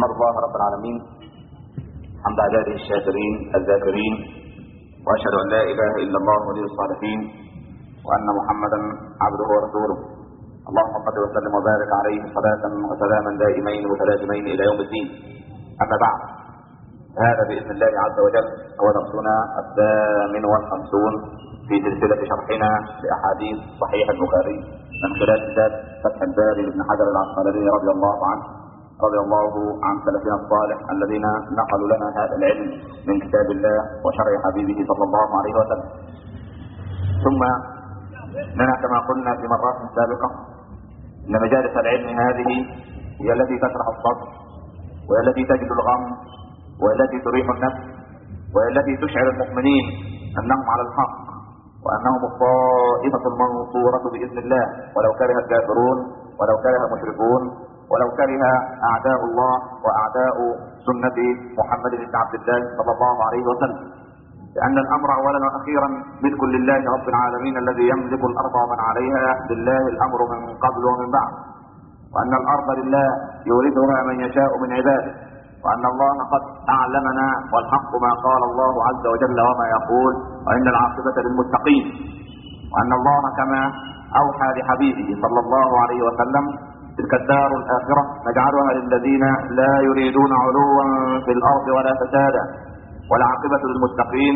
أحمد الله رب العالمين حمد عباده الشاكرين الذاكرين، وأشهد أن لا إله إلا الله ولي الصالحين، وأن محمدا عبده ورسوله. اللهم صل وسلم وبارك عليه صلاة وسلاما دائمين متلازمين إلى يوم الدين. أما بعد، هذا بإذن الله عز وجل هو درسنا 58 في سلسلة شرحنا لأحاديث صحيح البخاري من خلال كتاب فتح الباري لابن حجر العسقلاني رضي الله عن سلفنا الصالح الذين نقلوا لنا هذا العلم من كتاب الله وشرع حبيبه صلى الله عليه وسلم. ثم لنا كما قلنا في مرات سابقة ان مجالس العلم هذه هي التي تشرح الصدر، وهي التي تجد الغم، وهي التي تريح النفس، وهي التي تشعر المؤمنين انهم على الحق، وانهم الطائفة المنصورة باذن الله، ولو كره الكافرون، ولو كره المشركون، ولو كره اعداء الله واعداء سنة محمد بن عبد الله صلى الله عليه وسلم. لان الامر اولا واخيرا ملك لله رب العالمين الذي يملك الارض ومن عليها، لله الامر من قبل ومن بعد، وان الارض لله يورثها من يشاء من عباده، وان الله قد اعلمنا والحق ما قال الله عز وجل وما يقول، وان العاقبة للمتقين، وان الله كما اوحى لحبيبه صلى الله عليه وسلم: تلك الدار الآخرة نجعلها للذين لا يريدون علوا في الأرض ولا فسادا والعاقبة للمتقين.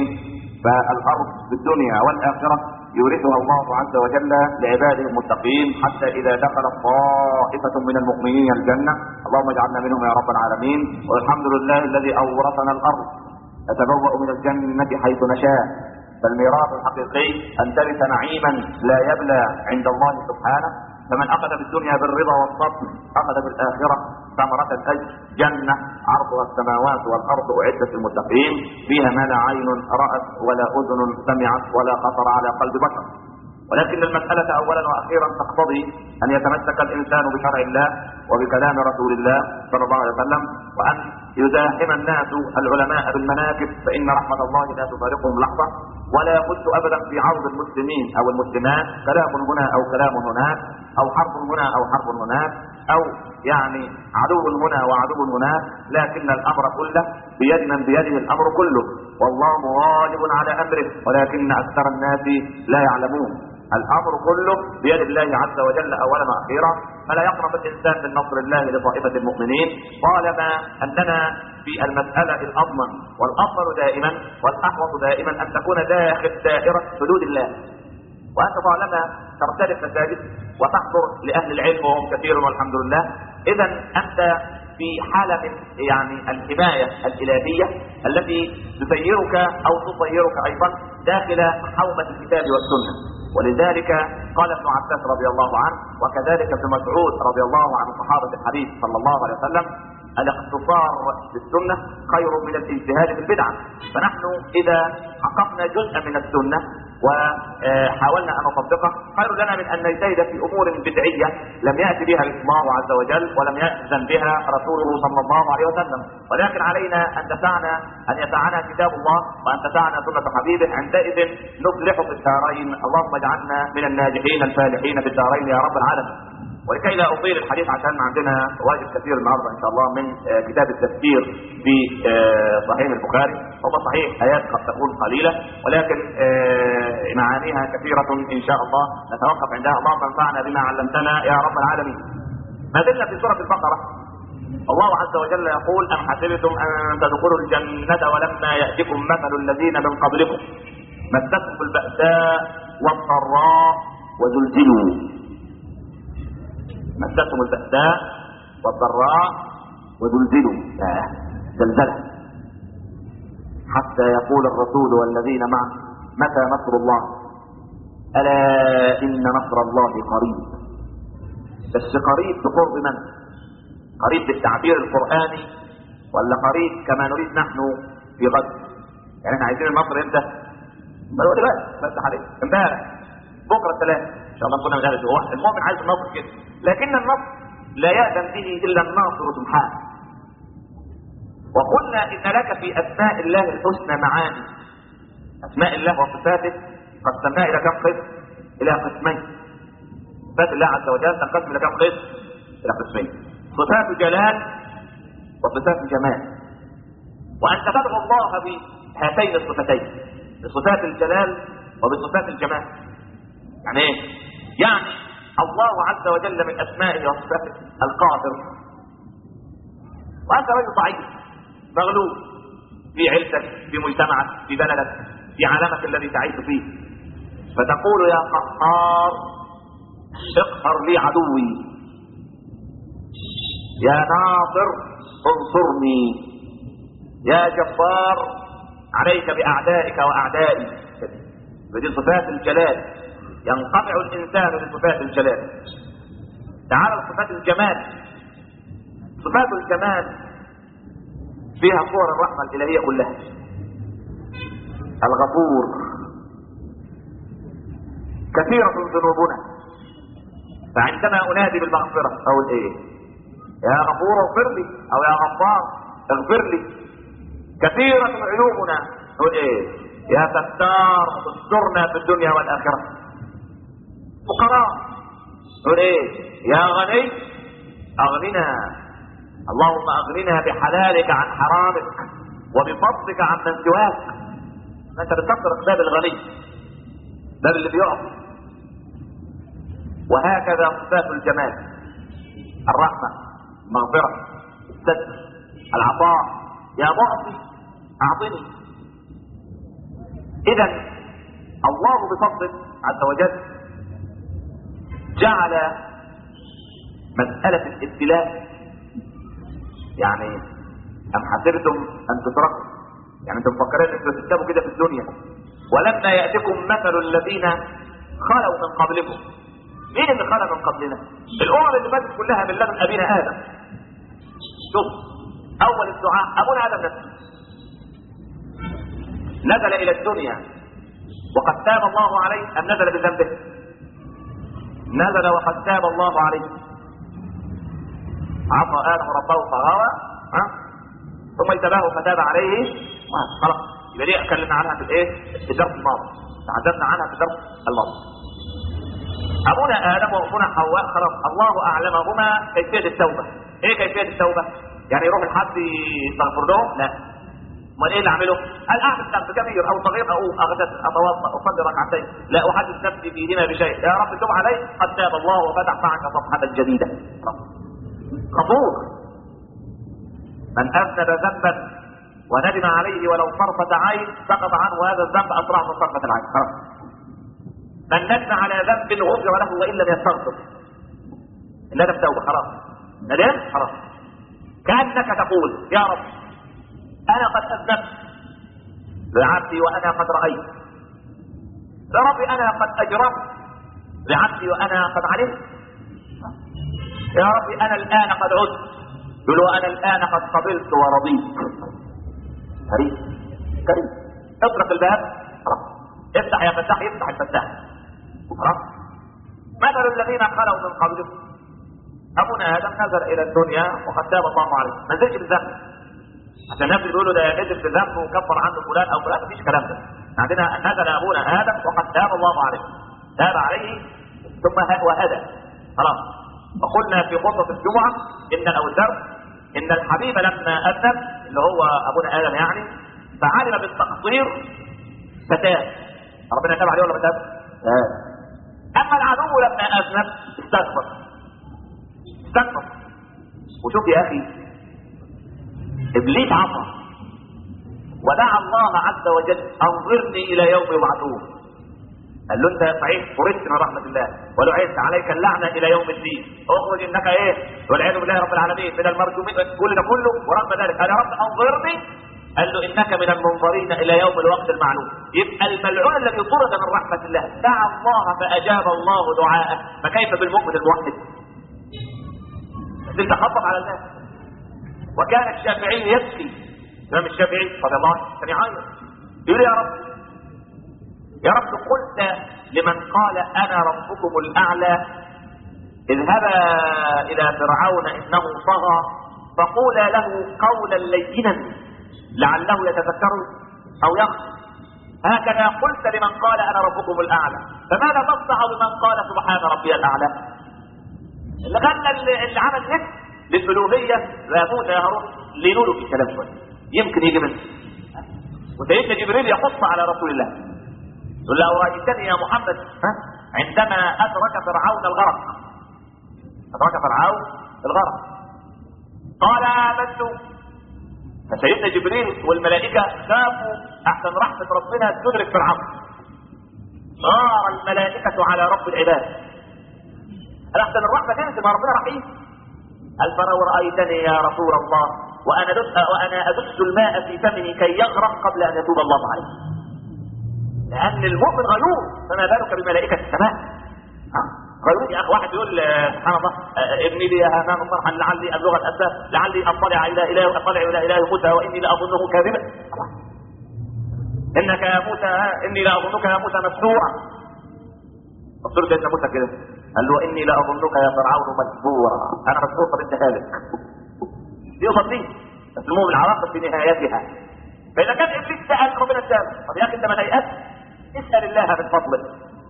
فالأرض في الدنيا والآخرة يورثها الله عز وجل لعباده المتقين، حتى إذا دخلت طائفة من المؤمنين الجنة، اللهم اجعلنا منهم يا رب العالمين، والحمد لله الذي أورثنا الأرض، نتبوأ من الجنة حيث نشاء. فالميراث الحقيقي أن ترث نعيما لا يبلى عند الله سبحانه. فمن أخذ بالدنيا بالرضا والصبر أخذ بالآخرة ثمرة الأجر، جنة عرضها السماوات والأرض أعدت للمتقين، فيها ما لا عين رأت ولا أذن سمعت ولا خطر على قلب بشر. ولكن المسألة أولا وأخيرا تقتضي أن يتمسك الإنسان بشرع الله وبكلام رسول الله صلى الله عليه وسلم، وأن يزاحم الناس العلماء بالمناكب، فإن رحمة الله لا تفارقهم لحظة. ولا يخش أبدا في عرض المسلمين أو المسلمات كلام هنا أو كلام هناك، أو حرب هنا أو حرب هناك، أو يعني عدو هنا وعدو هناك، لكن الأمر كله بيد من بيده الأمر كله، والله غالب على أمره ولكن أكثر الناس لا يعلمون. الأمر كله بيد الله عز وجل أولا وأخيرا، فلا يقنط الإنسان من نصر الله لطائفة المؤمنين طالما أننا في المسألة الأضمن والأفضل دائما والأحوط دائما أن تكون داخل دائرة حدود الله، وأنت طالما ترتلف مساجد وتحضر لأهل العلم وهم كثير والحمد لله، إذا أنت في حالة يعني الحماية الإلهية التي تسيرك أو تصيرك أيضا داخل حومة الكتاب والسنة. ولذلك قال ابن عباس رضي الله عنه، وكذلك ابن مسعود رضي الله عنه صحابة الحديث صلى الله عليه وسلم: الاقتصار بالسنة خير من الاجتهاد في البدعة. فنحن إذا حققنا جزءا من السنة وحاولنا أن نطبقه خير لنا من أن نجتهد في أمور بدعية لم يأتي بها الله عز وجل ولم يأذن بها رسوله صلى الله عليه وسلم. ولكن علينا أن يسعنا كتاب الله وأن تسعنا سنة حبيبه، عندئذ نفلح في الدارين. اللهم اجعلنا من الناجحين الفالحين في الدارين يا رب العالمين. ولكي لا أطيل الحديث عشان عندنا واجب كثير النهارده إن شاء الله من كتاب التفسير في صحيح البخاري. هو صحيح آيات قد تكون قليلة ولكن معانيها كثيرة إن شاء الله، نتوقف عندها. اللهم انفعنا بما علمتنا يا رب العالمين. ما زلنا في سورة البقرة، الله عز وجل يقول: أم حسبتم أن تدخلوا الجنة ولما يأتكم مثل الذين من قبلكم مستهم البأساء والضراء وزلزلوا. مستهم البأساء والضراء وزلزلوا، زلزلة، حتى يقول الرسول والذين معه متى نصر الله، ألا إن نصر الله قريب. بس قريب بقرب من؟ قريب بالتعبير القرآني ولا قريب كما نريد نحن في غد؟ يعني احنا عايزين النصر امتى؟ بس عليك امبارح بكره الثلاث ان شاء الله نكون مجالس. هو المؤمن عايز النصر كده، لكن النصر لا يأذن به الا الناصر سبحانه. وقلنا ان لك في اسماء الله الحسنى معاني. اسماء الله وصفاته قسمناها الى كم قسم؟ الى قسمين. صفات الله عز وجل تنقسم الى كم قسم؟ الى قسمين: صفات جلال وصفات الجمال، وأنت تدعو الله بهاتين الصفتين، بصفات الجلال وبصفات الجمال. يعني ايه؟ يعني الله عز وجل من أسمائه وصفاته القادر، وأنت رجل ضعيف مغلوب في عيلتك، في مجتمعك، في بلدك، في عالمك الذي تعيش فيه، فتقول يا قهار اقهر لي عدوي، يا ناصر انصرني، يا جبار عليك بأعدائك وأعدائي. بدي صفات الجلال، ينقطع الإنسان بصفات الجلال. تعال صفات الجمال. صفات الجمال فيها صور الرحمة الإلهية كلها. الغفور، كثيرة ذنوبنا، فعندما أنادي بالمغفرة أقول إيه؟ يا غفور اغفر لي، أو يا غفار اغفر لي. كثيرة عيوبنا نقول إيه؟ يا ستار استرنا في الدنيا والآخرة. فقراء نقول إيه؟ يا غني أغننا، اللهم أغننا بحلالك عن حرامك وبفضلك عن من سواك. أنت بتفكر باب الغني، باب اللي بيعطي. وهكذا صفات الجمال: الرحمة، المغفرة، الستر، العطاء. يا معطي أعطني. إذا الله بفضله عز وجل جعل مسألة الابتلاء، يعني أم حسبتم أن تتركوا، يعني أنتم مفكرين أنتم تكتبوا كده في الدنيا، ولما يأتكم مثل الذين خلوا من قبلكم. مين اللي خلى من قبلنا؟ الأمم اللي فاتت كلها من لدن أبينا آدم. شوف أول الدعاء أبونا آدم نفسه نزل إلى الدنيا وقد تاب الله عليه، أم نزل بذنبه؟ نزل وقد تاب الله عليه. عصى آدم ربه فغوى، ثم اجتباه فتاب عليه. خلاص، يبقى دي اتكلمنا عنها في الايه؟ في الدرس الماضي، تحدثنا عنها في الدرس الماضي. أبونا آدم وأمنا حواء خلاص الله أعلمهما كيفية التوبة. إيه كيفية التوبة؟ يعني يروح لحد يستغفر لهم؟ لا. امال ايه اللي اعمله؟ هل اعمل ذنب كبير او صغير، اقوم اغتسل اتوضا اصلي ركعتين، لا احدث نفسي فيهما بشيء، يا رب تب علي قد تاب الله وفتح معك صفحه جديده. غفور. من اذنب ذنبا وندم عليه ولو طرفه عين سقط عنه هذا الذنب اسرع من طرفه العين. خلاص. من ندم على ذنب غفر له وان لم يستغفر. الندم توبه، خلاص. ندم خلاص. كانك تقول يا رب أنا قد أذنبت لعبدي وأنا قد رأيت، يا ربي أنا قد أجرمت لعبدي وأنا قد علمت، يا ربي أنا الآن قد عدت، يقول وأنا الآن قد قبلت ورضيت. كريم كريم. اطرق الباب خلاص، افتح يا فتاح، يفتح الفتاح خلاص. مثل الذين خلوا من قبلهم. أبونا آدم نزل إلى الدنيا وقد تاب الله عليه، ما نزلش بالذنب عشان الناس بيقولوا ده نزل في ذنب وكفر عنه فلان او فلان، مفيش كلام ده. عندنا نزل ابونا ادم وقد تاب الله عليه، تاب عليه ثم وهدى خلاص. وقلنا في خطبه الجمعه ان او الدرس ان الحبيب لما اذنب اللي هو ابونا ادم يعني فعلم بالتقصير فتاب. ربنا تاب عليه ولا ما تاب؟ اما العدو لما اذنب استغفر. وشوف يا اخي ابليس عصى ودعا الله عز وجل انظرني الى يوم يبعثون. قال له انت صحيح فرجت من رحمه الله ولعنت عليك اللعنه الى يوم الدين، اخرج انك ايه والعياذ بالله رب العالمين من المرجومين، كل ده كله. ورغم ذلك قال يا رب انظرني، قال له انك من المنظرين الى يوم الوقت المعلوم. يبقى الملعون الذي طرد من رحمه الله دعا الله فاجاب الله دعاءه، فكيف بالمؤمن الموحد؟ انت خطط على الناس. وكان الشافعي يبكي، الامام الشافعي رضي الله عنه كان يعيط يقول يا رب يا رب قلت لمن قال انا ربكم الاعلى اذهبا الى فرعون انه طغى فقولا له قولا لينا لعله يتذكر او يخشى. هكذا قلت لمن قال انا ربكم الاعلى، فماذا تصنع بمن قال سبحان ربي الاعلى؟ اللي خلى اللي عمل نفس للالوهيه لا موسى يا هارون لينوا له في الكلام شويه يمكن يجي منه. وسيدنا جبريل يقص على رسول الله يقول له رايتني يا محمد عندما ادرك فرعون الغرق. ادرك فرعون الغرق قال امنت. فسيدنا جبريل والملائكه خافوا احسن رحمه ربنا تدرك فرعون. صار الملائكه على رب العباد. احسن الرحمه تنزل مع ربنا رحيم. قال فلو رايتني يا رسول الله وانا ادس الماء في فمه كي يغرق قبل ان يتوب الله عليه. لان المؤمن غيور فما بالك بملائكه السماء. غيور يا اخي. واحد يقول سبحان الله ابني لي هامان صرحا لعلي ابلغ الاسباب لعلي اطلع الى اله موسى واني لاظنه كاذبا. انك يا موسى اني لاظنك يا موسى مسحورا. رسول سيدنا موسى كده قال له اني لاظنك يا فرعون مسحورا. انا مسحور طب انت هالك. يوصل ليه بس المهم العواقب في نهايتها. فاذا كان ابليس سال ربنا اداله طب يا اخي انت ما تيأس اسال الله من فضله.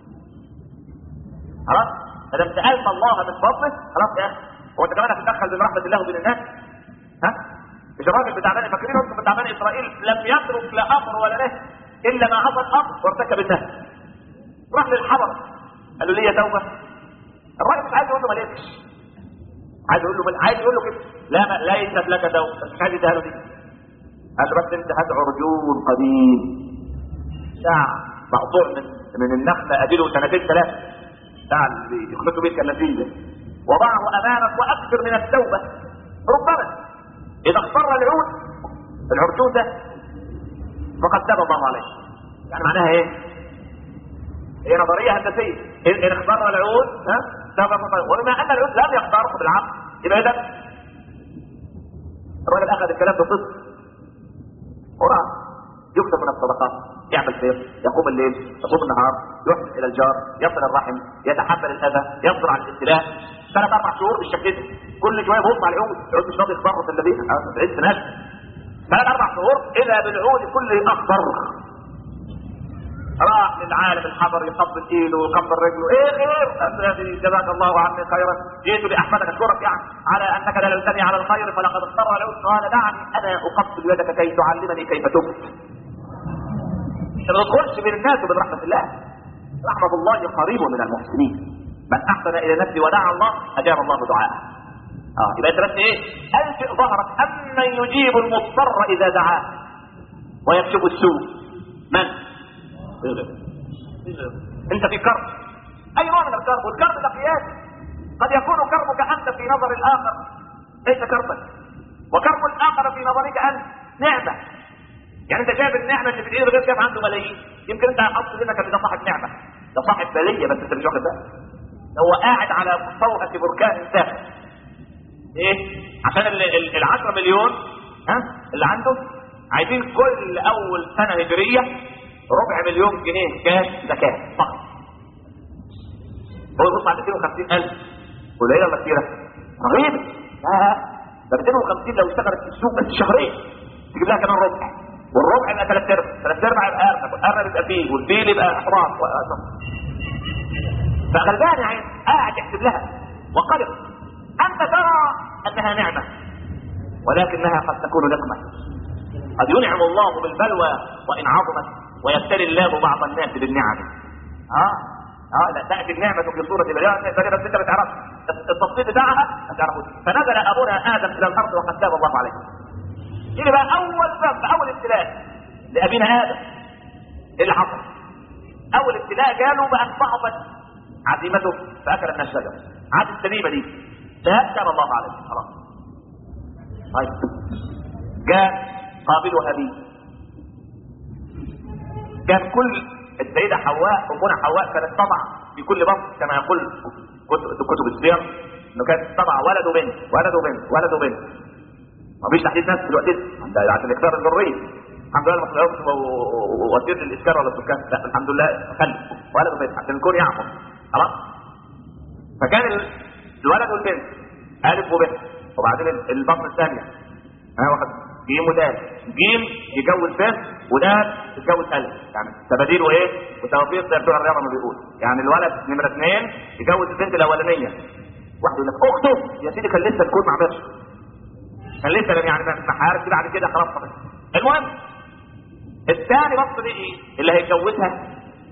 خلاص ما دام سالت الله من فضله خلاص يا اخي. هو انت كمان هتتدخل بين رحمه الله وبين الناس؟ مش الراجل بتاع بني فاكرين انتم بتاع بني اسرائيل لم يترك لا امر ولا نهي الا ما عصى الامر وارتكب النهي. راح للحضر قال له ليه توبه؟ الراجل مش عايز يقول له ما لقيتش. عايز يقول له كده لا ليست لك توبه مش عايز يديها له دي. قال بس انت هات عرجون قديم ساعه مقطوع من النخله اديله 2 3 ساعه اللي يخلطوا بيه الكلافين ده وضعه امامك واكثر من التوبه. ربما اذا اختار العرجون ده فقد تاب الله عليه. يعني معناها ايه؟ هي نظريه هندسيه. ان اختار العود تاب الله. وبما ان العود لم يختاره بالعقل يبقى ده الراجل اخذ الكلام بصدق وراح يكتب من الصدقات يعمل خير يقوم الليل يصوم النهار يحسن الى الجار يصل الرحم يتحمل الاذى يصبر على الابتلاء 3-4 شهور بالشكل ده. كل شويه بيبص على العود مش راضي يتصرف الا بيه عز ناس 3-4 شهور اذا بالعود كله اخضر. راح للعالم الحضر يقبل ايده ويقبل رجله ايه جزاك الله عني خيرا جئت لاحمدك اشكرك يعني على انك دللتني على الخير فلقد اضطر العود. قال دعني انا اقبل يدك كي تعلمني كيف تبت. ما تدخلش بين الناس وبين رحمه الله. رحمه الله قريب من المحسنين. من احسن الى نفسه ودعا الله اجاب الله دعاءه. يبقى انت بس ايه؟ الفئ ظهرك امن يجيب المضطر اذا دعاه ويكشف السوء. من؟ انت في كرب. اي نوع من الكرب؟ والكرب ده قياسي. قد يكون كربك انت في نظر الاخر ليس كربا وكرب الاخر في نظرك انت نعمه. يعني انت شايف النعمه اللي في ايده غير شايف عنده ملايين. يمكن انت اصل انك ده صاحب نعمه ده صاحب بليه بس انت مش واخد بالك. هو قاعد على فوقة بركان ساخن ايه عشان ال10 مليون اللي عنده عايزين كل اول سنه هجريه 250 جنيه كاش زكاه فقط. هو يبص على 250,000 قليله ولا كتيره؟ رهيبه. ده 250 لو اشتغلت في السوق بس شهرين تجيب لها كمان ربع والربع يبقى 3/4 يبقى ارنب والارنب يبقى فيل والفيل يبقى حمار فغلبان يعني قاعد يحسب لها وقلق. انت ترى انها نعمه ولكنها قد تكون نقمه. قد ينعم الله بالبلوى وان عظمت ويبتلي الله بعض الناس بالنعم. لا تاتي النعمه في صوره بلاء بس انت ما تعرفش التفصيل بتاعها ما تعرفوش. فنزل ابونا ادم الى الارض وقد تاب الله عليه. يجي بقى اول ذنب اول ابتلاء لابينا ادم. ايه اللي حصل؟ اول ابتلاء جاله بان ضعفت عزيمته فاكل من الشجره. عاد السليمه دي تاب الله عليه خلاص. طيب جاء قابيل وهابيل. كان كل السيدة حواء أمنا حواء كانت طبع في كل بطن كما يقول كتب السير انه كانت طبع ولد وبنت ولد وبنت ولد وبنت. ما فيش تحديد نفس الوقت ده عشان اكثار الذريه. الحمد لله ما طلعوش وسيله الاسكان ولا السكان لا الحمد لله خلي ولد وبنت عشان الكون يعقل خلاص. فكان الولد والبنت الف وبنت وبعدين البطن الثانيه واخد جيم ودال. جيم يجوز بنت ودال يتجوز الف يعني تباديل وايه وتوفيق زي بتوع الرياضه ما بيقول. يعني الولد نمره 2 يجوز البنت الاولانيه. واحد يقول لك اخته يا سيدي كان لسه الكون ما عملش كان لسه يعني ما حارس بعد كده خلاص طبعا. المهم الثاني بص دي ايه اللي هيتجوزها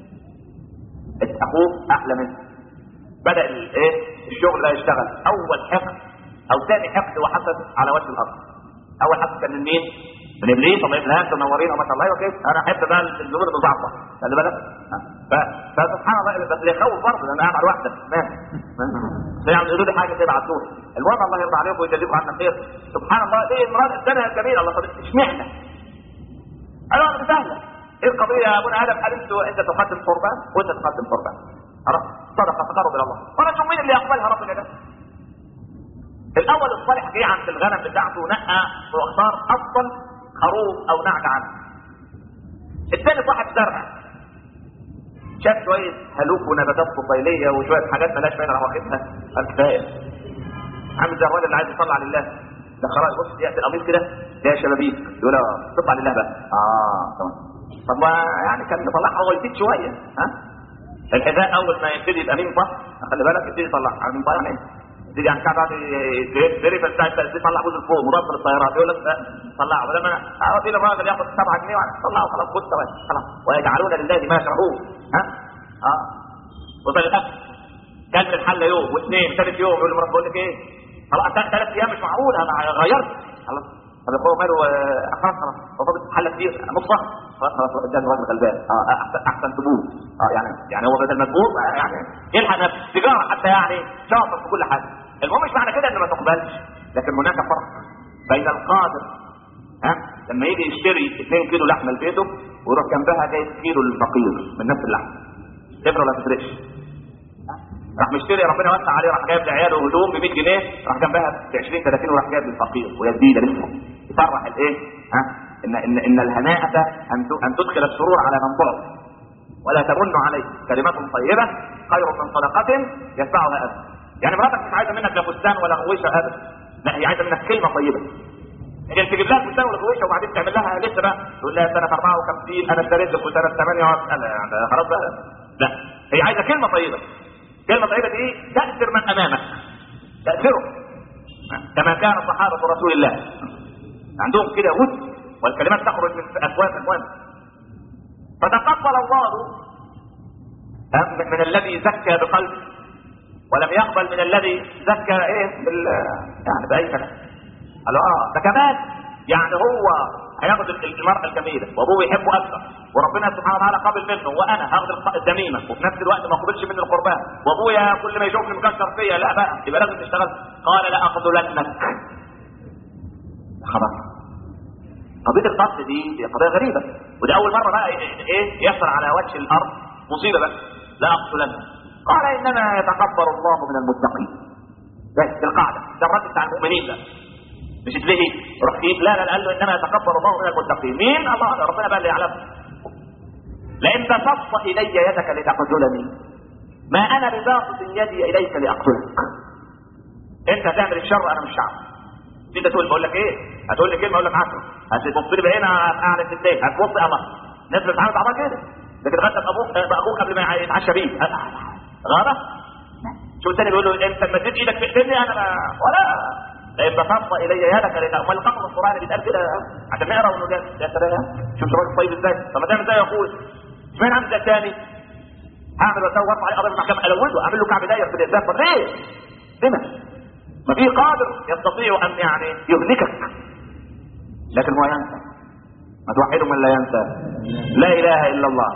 اخوه احلى منه. بدا الايه الشغل ده يشتغل. اول حقد او ثاني حقد وحسد على وجه الارض. اول حقد كان من مين؟ من ابليس. الله يبارك انتم منورين وما شاء الله. وكيف انا احب بقى الزمور المضاعفه خلي بالك. فسبحان الله بس يخوف برضه لان قاعد على واحده يعني يقولوا لي حاجه كده عدوها. المهم الله يرضى عليكم ويجازيكم عنا خير. سبحان الله ايه المراد السنه الجميله. الله طب اشمعنى؟ انا سهله. ايه القضيه يا ابونا ادم؟ قال انت تقدم قربان وانت تقدم قربان. خلاص صدقه تقرب الى الله. وانا اشوف مين اللي يقبلها ربنا ده. الاول الصالح جه عند الغنم بتاعته نقى واختار افضل خروف او نعجه عنه. الثاني صاحب زرع شاف شويه هلوك ونباتات فصيليه وشويه حاجات مالهاش فايده راح واخدها. قال كفايه. عامل زي الراجل اللي عايز يطلع لله ده خلاص. بص ياتي القميص كده يا شبابيك يقول تطلع لله بقى. تمام. طب ما يعني كان يطلعها هو يزيد شويه. الحذاء اول ما يبتدي يبقى مين صح خلي بالك يبتدي يطلع على مين طالع يعني يبتدي يعني كعب تدري بتاع يطلع جزء فوق مضاد للطيارات يقول لك طلعه بدل ما اودي الراجل ياخد 7 جنيه طلعه خلاص خد خلاص ويجعلون لله ما شرعوه. وصل الاكل كان الحل يوم واثنين ثالث يوم يقول لمرات بقول لك ايه خلاص 3 ايام مش معقول انا غيرت خلاص. طب يا اخويا ماله خلاص هو فاضل حل كتير نص خلاص قدام الراجل غلبان. احسن تبوظ. يعني هو بدل ما تبوظ يعني يلحق نفسه تجاره حتى يعني شاطر في كل حاجه. المهم مش معنى كده ان ما تقبلش لكن هناك فرق بين القادر لما يجي يشتري 2 كيلو لحمه لبيته ويروح جنبها جايب كيلو للفقير من نفس اللحمه تفرق ولا تفرقش؟ راح مشتري ربنا وسع عليه راح جايب لعياله هدوم ب 100 جنيه راح جنبها ب 20 30 وراح جايب للفقير وهي جديده لسه يفرح الايه؟ ان الهناءة ان تدخل السرور على من ضعف ولا تمن عليه كلمات طيبه خير من صدقه يتبعها اذى. يعني مراتك مش عايزه منك لا فستان ولا غويشه ابدا لا هي عايزه منك كلمه طيبه. هي تجيب لها فستان ولا غويشه وبعدين تعمل لها لسه بقى تقول لها سنه 54 انا اشتريت لك سنه 8 يعني خلاص بقى. لا هي عايزه كلمه طيبه. كلمه طيبه دي تاثر من امامك تاثره كما كان صحابه رسول الله عندهم كده ود والكلمات تخرج من افواه الاموال. فتقبل الله من الذي زكى بقلبه ولم يقبل من الذي زكى ايه يعني باي كلام. قالوا ده كمان يعني هو هياخد المرأة الجميلة وابوه يحبه اكثر وربنا سبحانه وتعالى قابل منه وانا هاخد الدميمة وفي نفس الوقت ما قبلش مني القربان وابويا كل ما يشوفني مكسر فيا لا بقى يبقى لازم تشتغل. قال لا اقتلنك. خلاص قضية القتل دي قضية غريبة ودي اول مرة بقى ايه يحصل على وجه الارض مصيبة بقى. لا اقتلنك. قال انما يتقبل الله من المتقين. بس القاعدة ده الرد بتاع المؤمنين ده مش تلاقي رقيب لا قال له انما يتقبل الله من المتقين. مين؟ الله ربنا بقى اللي يعلم. لئن بسطت الي يدك لتقتلني ما انا بباسط يدي اليك لاقتلك. انت هتعمل الشر انا مش هعمل. انت تقول بقول لك ايه هتقول لي كلمه اقول لك 10 هتبص لي بعينها اعلى الدين هتبص الله الناس بتتعامل مع بعض كده لكن غدا ابوك قبل ما يتعشى بيه غلط. شو الثاني بيقول له انت ما تدي ايدك في ايدي انا ولا لئن بسطت الي يدك امال القصص القراني بيتقال كده عشان نقرا ونقول يا سلام شوف الراجل طيب ازاي. طب ما تعمل ازاي يا اخوي اشمعنى عامل زي الثاني هعمل واسوي وارفع عليه قضيه المحكمه الوده اعمل له كعب داير في الاسلام. طب ليه؟ لما ما في قادر يستطيع ان يعني يهلكك لكن هو ينسى. ما توحده من لا ينسى. لا اله الا الله.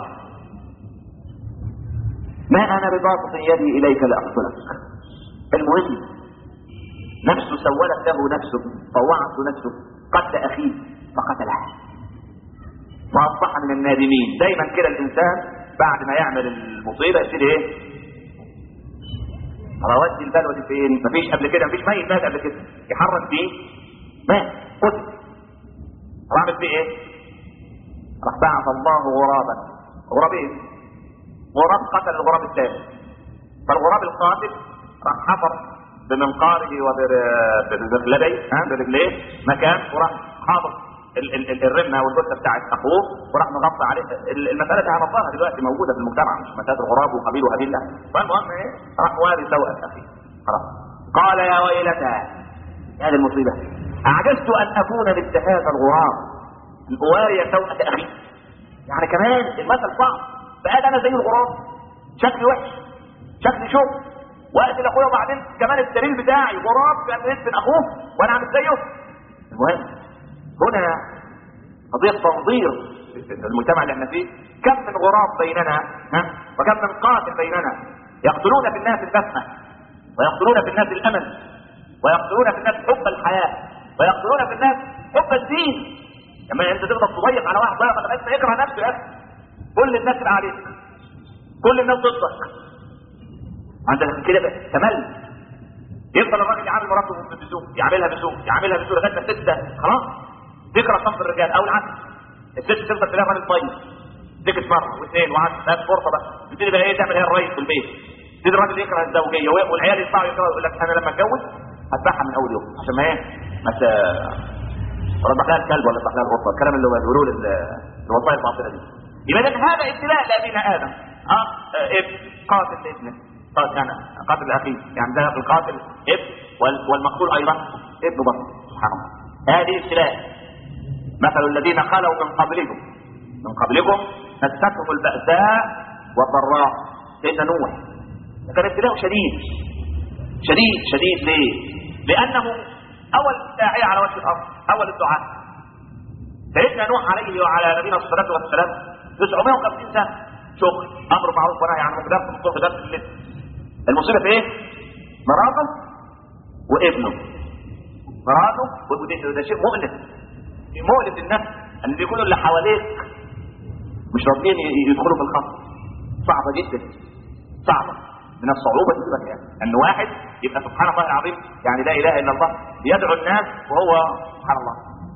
ما انا بباسط يدي اليك لاقتلك. المهم نفسه سولت له نفسه طوعت نفسه قتل اخيه فقتله واصبح من النادمين. دايما كده الانسان بعد ما يعمل المصيبه يبتدي ايه؟ راودي البلوه فين؟ مفيش قبل كده مفيش ميت مات قبل كده يحرك فيه مات قتل. رعمل فيه ايه؟ راح بعث الله غرابا غرابين غراب قتل الغراب الثاني. فالغراب القاتل راح حفر بمنقاره وبرجليه برجليه مكان وراح حاطط الرمه والجثه بتاعت اخوه وراح مغطى عليه. المساله دي هنطلعها دلوقتي موجوده في المجتمع مش مساله الغراب وقبيل وهابيل لا. فالمهم ايه راح واري سوء اخيه خلاص. قال يا ويلتى هذه المصيبه اعجزت ان اكون مثل هذا الغراب الاواري سوءة اخي. يعني كمان المثل صعب، فقال انا زي الغراب، شكلي وحش، شكلي شوك، واقتل اخويا وبعدين كمان الدليل بتاعي غراب بين اخوه وانا عامل زيه. المهم هنا قضيه تنظير المجتمع اللي احنا فيه. كم من غراب بيننا وكم من قاتل بيننا يقتلون في الناس البسمه، ويقتلون في الناس الامل، ويقتلون في الناس حب الحياه، ويقتلون في الناس حب الدين. لما انت تفضل تضيق على واحد ضيق لغايه ما يكره نفسه يا اخي، كل الناس تبقى عليك، كل الناس ضدك، عندك كده تمل. يفضل الراجل يعامل مراته بسوء، يعاملها بسوء، يعاملها بسوء لغايه ما الست خلاص تكره صف الرجال او العكس. الست تفضل تلاقي راجل طيب ذكر مره واثنين وعشرة، بقت فرصه بقى تبتدي بقى ايه تعمل هي الرئيس في البيت. تبتدي الراجل يكره الزوجيه والعيال يطلعوا يكرهوا، يقول لك انا لما اتجوز هذبحها من اول يوم عشان ما ايه ما ربح لها الكلب ولا ربح لها القطه، الكلام اللي هو بيقولوه الوصايا الباطله دي. يبقى هذا ابتلاء لابينا ادم. ابن قاتل ابنه، قاتل الاخيه، يعني ده القاتل ابن والمقتول ايضا ابن برضه. سبحان الله، هذه ابتلاء. مثل الذين خلوا من قبلكم مستهم البأساء والضراء. سيدنا نوح كان ابتلاء شديد شديد شديد. ليه؟ لأنه أول داعية على وجه الأرض، أول الدعاء. سيدنا نوح عليه وعلى نبينا الصلاة والسلام 950 سنة شغل، أمر معروف ونهي عن المنكر، في درس الليل. المصيبة في إيه؟ مراته وابنه. مراته وابنه، ده شيء مؤلم للنفس ان بيكونوا اللي حواليك مش راضيين يدخلوا في الخط. صعبه جدا، صعبه من الصعوبه جدا. يعني ان واحد يبقى سبحان الله العظيم، يعني لا اله الا الله، يدعو الناس وهو سبحان الله.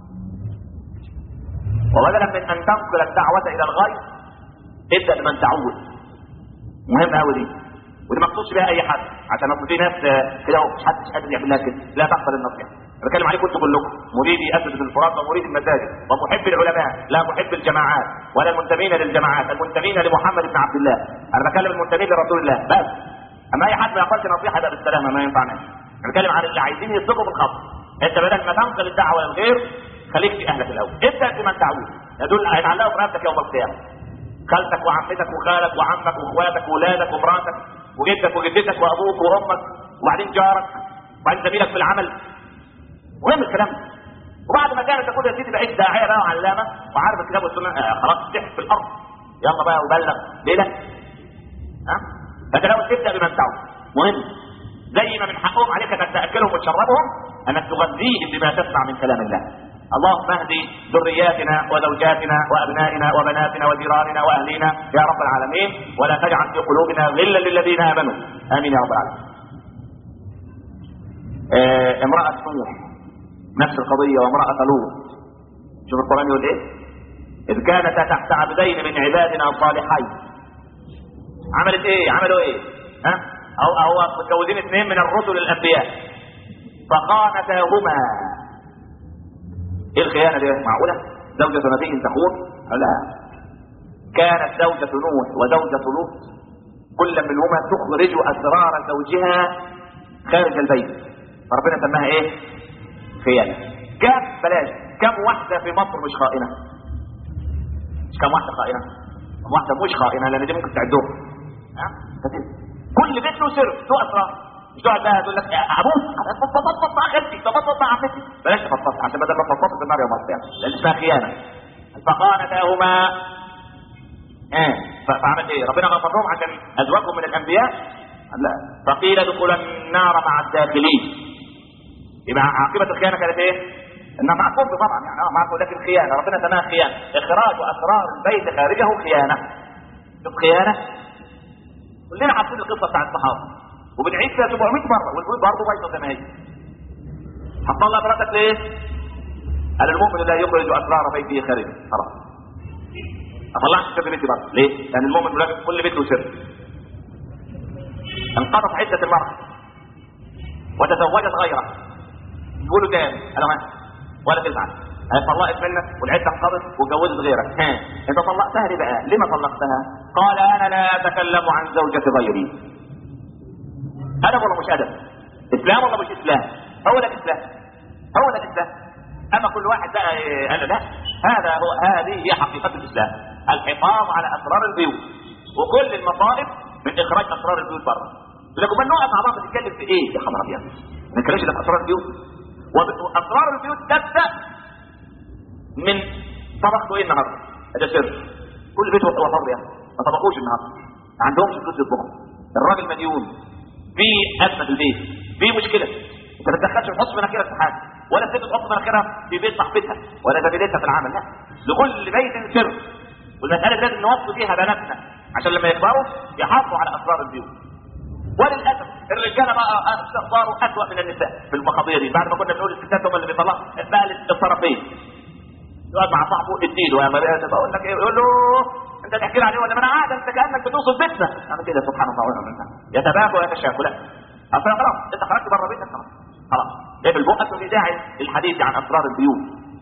وبدلا من ان تنقل الدعوه الى الغير ابدا بمن تعود. مهم قوي دي، ودي ما تقصدش بها اي حد، عشان اصل في ناس كده مش حدش قادر يعمل لها كده. لا تقبل النصيحه. بتكلم عليكم انتم كلكم، مريدي اسد الفرات ومريد المساجد ومحب العلماء، لا محب الجماعات ولا المنتمين للجماعات، المنتمين لمحمد بن عبد الله. انا بكلم المنتمين لرسول الله بس. اما اي حد ما يقبلش نصيحه ده بالسلامه ما ينفعناش. انا بتكلم عن اللي عايزين يسلكوا بالخط. انت بدل ما تنقل الدعوه للغير خليك في اهلك الاول، ابدا بمن تعود. يدل هيتعلقوا في نفسك يوم القيامه. خالتك وعمتك وخالك وعمك واخواتك واولادك ومراتك وجدك وجدتك وابوك وامك وبعدين جارك وبعدين زميلك في العمل. مهم الكلام ده. وبعد ما كانت تقول يا سيدي بقيت داعيه بقى وعلامه وعارف الكتاب والسنه، خلاص تحت في الارض، يلا بقى وبلغ ليله. فانت لو تبدا بمن تعود مهم. زي ما من حقهم عليك انك تاكلهم وتشربهم، انك تغذيهم بما تسمع من كلام الله. اللهم اهدي ذرياتنا وزوجاتنا وابنائنا وبناتنا وجيراننا واهلينا يا رب العالمين، ولا تجعل في قلوبنا غلا للذين امنوا. امين يا رب العالمين. امرأة نوح نفس القضية، وامرأة لوط. شوف القرآن يقول ايه؟ إذ كانتا تحت عبدين من عبادنا صالحين. عملت ايه؟ عملوا ايه؟ او متجوزين اثنين من الرسل الانبياء، فخانتاهما. ايه الخيانة دي؟ معقولة؟ زوجة نبي تخون؟ لا. كانت زوجة نوح وزوجة لوط كل منهما تخرج اسرار زوجها خارج البيت، ربنا سماها ايه؟ خيانة. كم واحدة في مصر مش خائنة؟ مش كم واحدة خائنة؟ كم واحدة مش خائنة؟ لان دي ممكن تعدوها. كل بيت له سر، له اسرار. مش تقعد بقى تقول لك ابوك تفضفض مع خالتي، تفضفض مع عمتي. بلاش تفضفض عشان بدل ما تفضفض في النار يوم القيامة، لان اسمها خيانة. فخانتاهما. فعمل ايه؟ ربنا غفر لهم عشان ازواجهم من الانبياء؟ لا. فقيل ادخلا النار مع الداخلين. يبقى عاقبة الخيانة كانت ايه؟ انها مع الكفر طبعا، يعني معكم، لكن خيانة ربنا سماها خيانة. اخراج اسرار البيت خارجه خيانة. شوف خيانة. كلنا عارفين القصة بتاعت الصحابة وبنعيد فيها 700 مرة، والبيوت برضه بايظة زي ما هي. هتطلع مراتك ليه؟ قال المؤمن لا يخرج اسرار بيته خارجه. خلاص. اطلعش سر بيتي برضه ليه؟ لان المؤمن يلاقي كل بيت له سر. انقضت عدة المرأة وتزوجت غيره، يقولوا تاني انا ولا تزعل، هي طلقت منك والعده انقضت واتجوزت غيرك. انت طلقتها ليه بقى؟ لما طلقتها؟ قال انا لا اتكلم عن زوجة غيري. ادب ولا مش ادب؟ اسلام ولا مش اسلام؟ هو ده الاسلام. هو ده الاسلام. اما كل واحد بقى قال لا، هذه هي حقيقه الاسلام، الحفاظ على اسرار البيوت، وكل المصائب من اخراج اسرار البيوت بره. لكن ما نقف مع بعض نتكلم في ايه يا خبر ابيض؟ ما نتكلمش في اسرار البيوت. واسرار البيوت تبدا من طبخته ايه النهارده؟ ده سر. كل بيت هو حر يعني، ما طبخوش النهارده، ما عندهمش فلوس يطبخوا. الراجل مديون، في ازمه في البيت، في مشكله، انت ما تدخلش تحط مناخيرك في حاجه، ولا الست تحط مناخيرها في بيت صاحبتها ولا زميلتها في العمل، لا، لكل بيت سر. والمساله لازم نوصي فيها بناتنا عشان لما يكبروا يحافظوا على اسرار البيوت. وللاسف الرجاله بقى صاروا اسوء من النساء في المقاضيه دي. بعد ما كنا بنقول الستات هم اللي بيطلعوا، بقى الطرفين يقعد مع صاحبه اديله يا مريم، بقول لك ايه، يقول له انت تحكي لي عليه ولا ما انا قاعد، انت كانك بتوصف بيتنا. انا كده سبحان الله ونعم بالله، يتباكوا ويتشاكوا. لا اصل خلاص انت خرجت بره بيتك، خلاص ايه بالبؤس في داعي للحديث عن اسرار البيوت.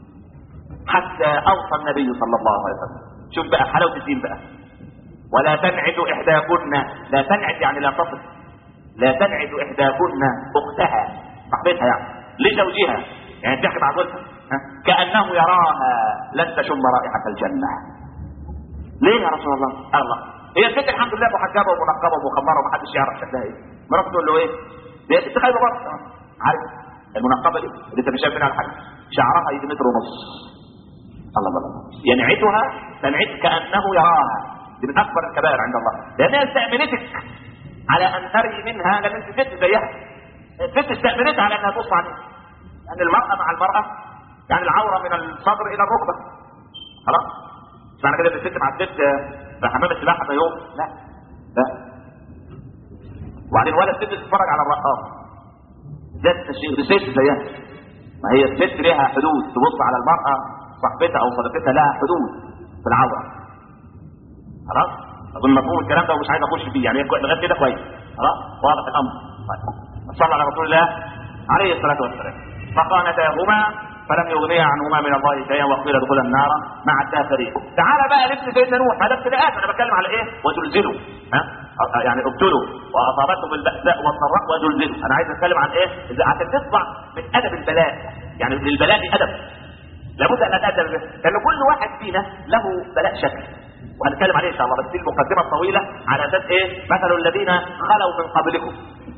حتى اوصى النبي صلى الله عليه وسلم، شوف بقى حلاوه الدين بقى، ولا تنعد احداكن، لا تنعد يعني لا تصل، لا تنعد احداكن اختها صاحبتها يعني لزوجها، يعني تحكي مع زوجها كانه يراها لن تشم رائحه الجنه. ليه يا رسول الله؟ الله هي الست الحمد لله محجبه ومنقبه ومخمره ومحدش يعرف شكلها ايه، مراته تقول له ايه؟ دي ست خايبه برضه، عارف المنقبه دي اللي انت مش شايف منها الحاجه، شعرها يجي متر ونص، الله الله، ينعتها تنعت كانه يراها. دي من اكبر الكبائر عند الله، لانها استأمنتك على ان تري منها، لان انت ست زيها. الست استأمنتها على انها تبص عليها، لان المراه مع المراه يعني العوره من الصدر الى الركبه، خلاص. مش معنى كده ان الست مع الست في حمام السباحه في يوم، لا لا. وبعدين ولا الست تتفرج على الرقاص، ده التشيء دي ست زيها. ما هي الست ليها حدود، تبص على المراه صاحبتها او صديقتها لها حدود في العوره، خلاص. اظن مفهوم الكلام ده ومش عايز اخش فيه يعني، لغايه كده كويس، خلاص واضح الامر. طيب صلى على رسول الله عليه الصلاه والسلام، فقانتاهما فلم يغنيا عنهما من الله شيئا وقيل ادخلا النار مع الداخلين. تعالى بقى لابن سيدنا نوح، هذا ابتلاءات، انا بتكلم على ايه؟ وزلزلوا، يعني ابتلوا واصابتهم البأساء والضراء وزلزلوا. انا عايز اتكلم عن ايه؟ عشان تطلع من ادب البلاء، يعني للبلاء ادب، لابد ان نتادب به، لان كل واحد فينا له بلاء شكل، وهنتكلم عليه ان شاء الله. بس دي المقدمه الطويله على اساس ايه؟ مثل الذين خلوا من قبلكم.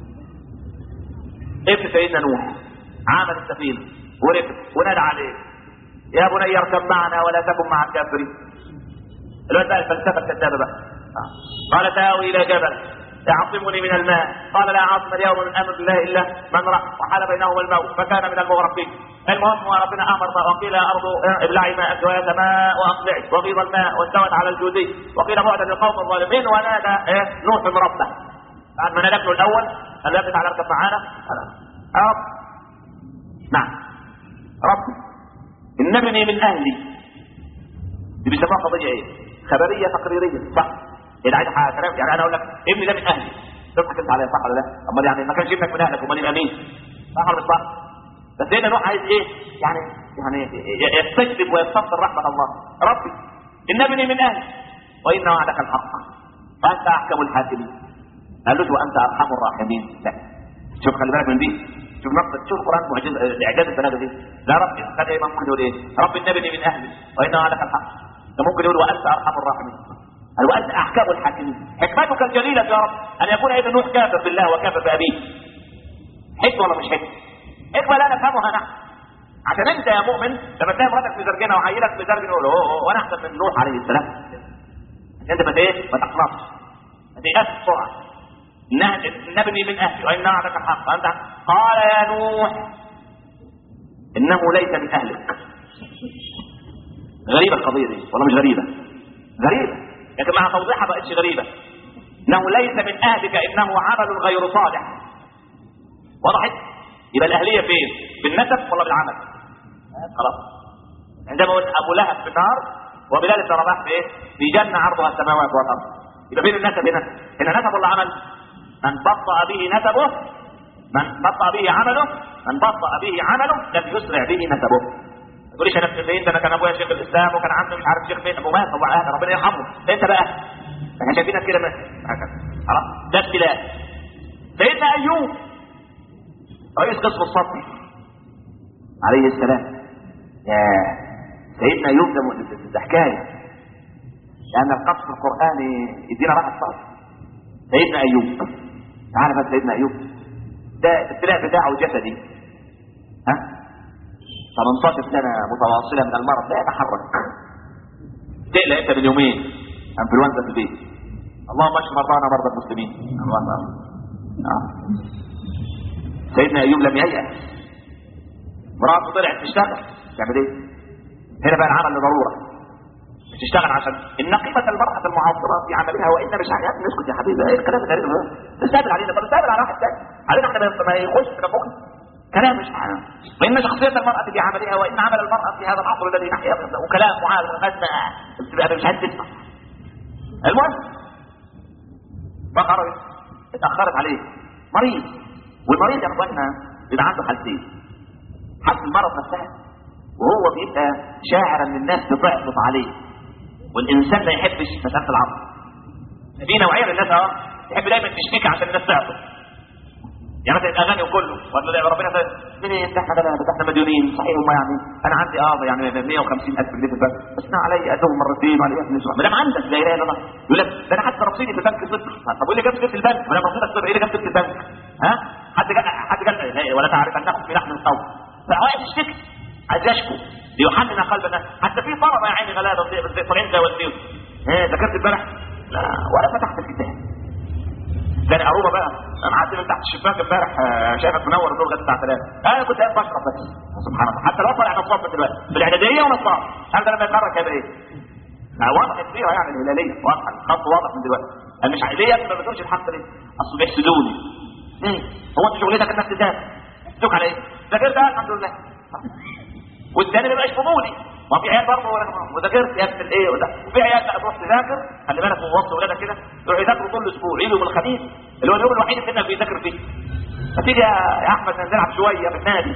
ابن سيدنا نوح عمل السفينه وركب ونادى عليه يا بني اركب معنا ولا تكن مع الكافرين. الوقت بقى الفلسفه الكذابه بقى، قال ساوي الى جبل يعصمني من الماء، قال لا عاصم اليوم من امر الله الا من رحم، وحال بينهما الموت فكان من المغرقين. المهم وربنا امر وقيل ارض ابلعي ماءك ويا سماء واقلعي وغيض الماء واستوت على الجودي وقيل بعدا للقوم الظالمين. ونادى نوح ربه بعد ما نادى ابنه الاول قال له تعالى اركب معانا، رب نعم رب ان ابني من اهلي. دي بيسموها قضيه ايه؟ خبريه تقريريه، صح؟ اللي عايز كلام يعني انا اقول لك ابني ده من اهلي، تضحك انت عليا صح ولا لا؟ امال يعني ما كانش ابنك من اهلك امال يبقى مين؟ صح ولا مش صح؟ بس هنا نوح عايز ايه؟ يعني يستجلب ويستبصر رحمه الله. ربي ان ابني من اهلي وان وعدك الحق وانت احكم الحاكمين. قال له وانت ارحم الراحمين. لا شوف خلي بالك من دي، شوف نقطه، شوف القران معجزه اعجاز البلاغه دي. لا ربي قال ايه؟ ممكن يقول ايه؟ ربي ان ابني من اهلي وان وعدك الحق، ده ممكن يقول وانت ارحم الراحمين، قال وانت احكم الحاكمين. حكمتك الجليله يا رب ان يكون ابن نوح كافر بالله وكافر بابيه. حكمه ولا مش حكمه؟ حكمه لا نفهمها نحن. عشان انت يا مؤمن لما تلاقي مراتك في زرجنه وعيلك في زرجنه يقول وانا احسن من نوح عليه السلام، انت ما تقنطش، ما تيأس بسرعه. نبني من اهلي وان وعدك الحق وانت. قال يا نوح انه ليس من اهلك. غريبه القضيه دي والله، مش غريبه، غريبه لكن مع توضيحها بقتش غريبه. انه ليس من اهلك انه عمل غير صالح. وضحت؟ يبقى الاهليه فين؟ بالنسب ولا بالعمل؟ خلاص. عندما قلت ابو لهب في النار وبلال بن رباح في ايه؟ في جنه عرضها السماوات والارض. يبقى فين النسب هنا؟ هنا نسب ولا عمل؟ من بطأ به نسبه، من بطأ به عمله، من بطأ به عمله لم يسرع به نسبه. ما تقوليش انا في فين، ده انا كان ابويا شيخ الاسلام وكان عمي مش عارف شيخ فين، ابو مات ابو اهل ربنا يرحمه. انت بقى احنا شايفينك كده هكذا، خلاص ده ابتلاء. سيدنا ايوب رئيس قسم الصدر عليه السلام. يا سيدنا ايوب ده حكايه، لان القصص القراني يدينا راحه صوت. سيدنا ايوب، تعالى بقى سيدنا ايوب ده الابتلاء بتاعه جسدي، 18 سنه متواصله من المرض لا يتحرك. تقلق انت من يومين انفلونزا في البيت، اللهم اشف مرضانا مرضى المسلمين. اللهم سيدنا ايوب لم ييأس، مراته طلعت تشتغل، تعمل ايه؟ هنا بقى العمل لضروره، تشتغل عشان ان قيمه المراه المعاصره في عملها وان مش عارف. نسكت يا حبيبي، ايه الكلام الغريب ده؟ تستقبل علينا، طب تستقبل على واحد ثاني علينا احنا ما يخش في مخنا كلام مش معانا. وان شخصيه المراه في عملها وان عمل المراه في هذا العصر الذي نحيا فيه، وكلام معاذ غزنا بتبقى مش عايز تسمع. المهم فقرت اتاخرت عليه، مريض، والمريض يا اخوانا بيبقى عنده حالتين، حالة المرض نفسها وهو بيبقى شاعر ان الناس بتعطف عليه، والانسان ما يحبش مساله العطف. في نوعيه من الناس تحب دايما تشتكي عشان الناس تعطف، يعني مثلا الاغاني وكله ولا ربنا انت احنا مديونين صحيح، هم يعني انا عندي يعني 150,000 جنيه في البنك، بس انا علي ادهم مرتين وعلي ما دام عندك زي لا انا يقول لك ده انا حتى رصيدي في البنك صفر. طب قول لي جبت في البنك، ولا رصيدك صفر، ايه اللي جبت في البنك؟ حد قال ولا تعرف انكم في لحم القوم، فواقف يشتكي عايز يشكو ليحنن قلب الناس. حتى في طلبه يا عيني غلابه طالعين زي والديهم، ذاكرت امبارح؟ لا ولا فتحت الكتاب. ده عروبه بقى، انا عدي من تحت الشباك امبارح شايفك منور النور لغايه الساعه 3، انا كنت قاعد بشرب بس. سبحان الله، حتى لو طلع نصاب دلوقتي بالاعداديه ونصاب، هذا لما يتحرك هيبقى ايه؟ واضح فيها يعني الهلاليه، واضح الخط واضح من دلوقتي. انا مش ليه ما بتقولش الحق ليه؟ اصل بيحسدوني. هو انت شغلتك انك تذاكر؟ تذاكر على ايه؟ ذاكرت الحمد لله. والثاني ما بقاش فضولي، ما في عيال برضه وذاكرت يا ابن الايه وفي عيال بقى تروح تذاكر، خلي بالك من وسط ولادك كده يروحوا يذاكروا طول الاسبوع، يجوا يوم الخميس اللي هو اليوم الوحيد اللي الناس بيذاكر فيه. فتيجي يا احمد نلعب شويه في النادي،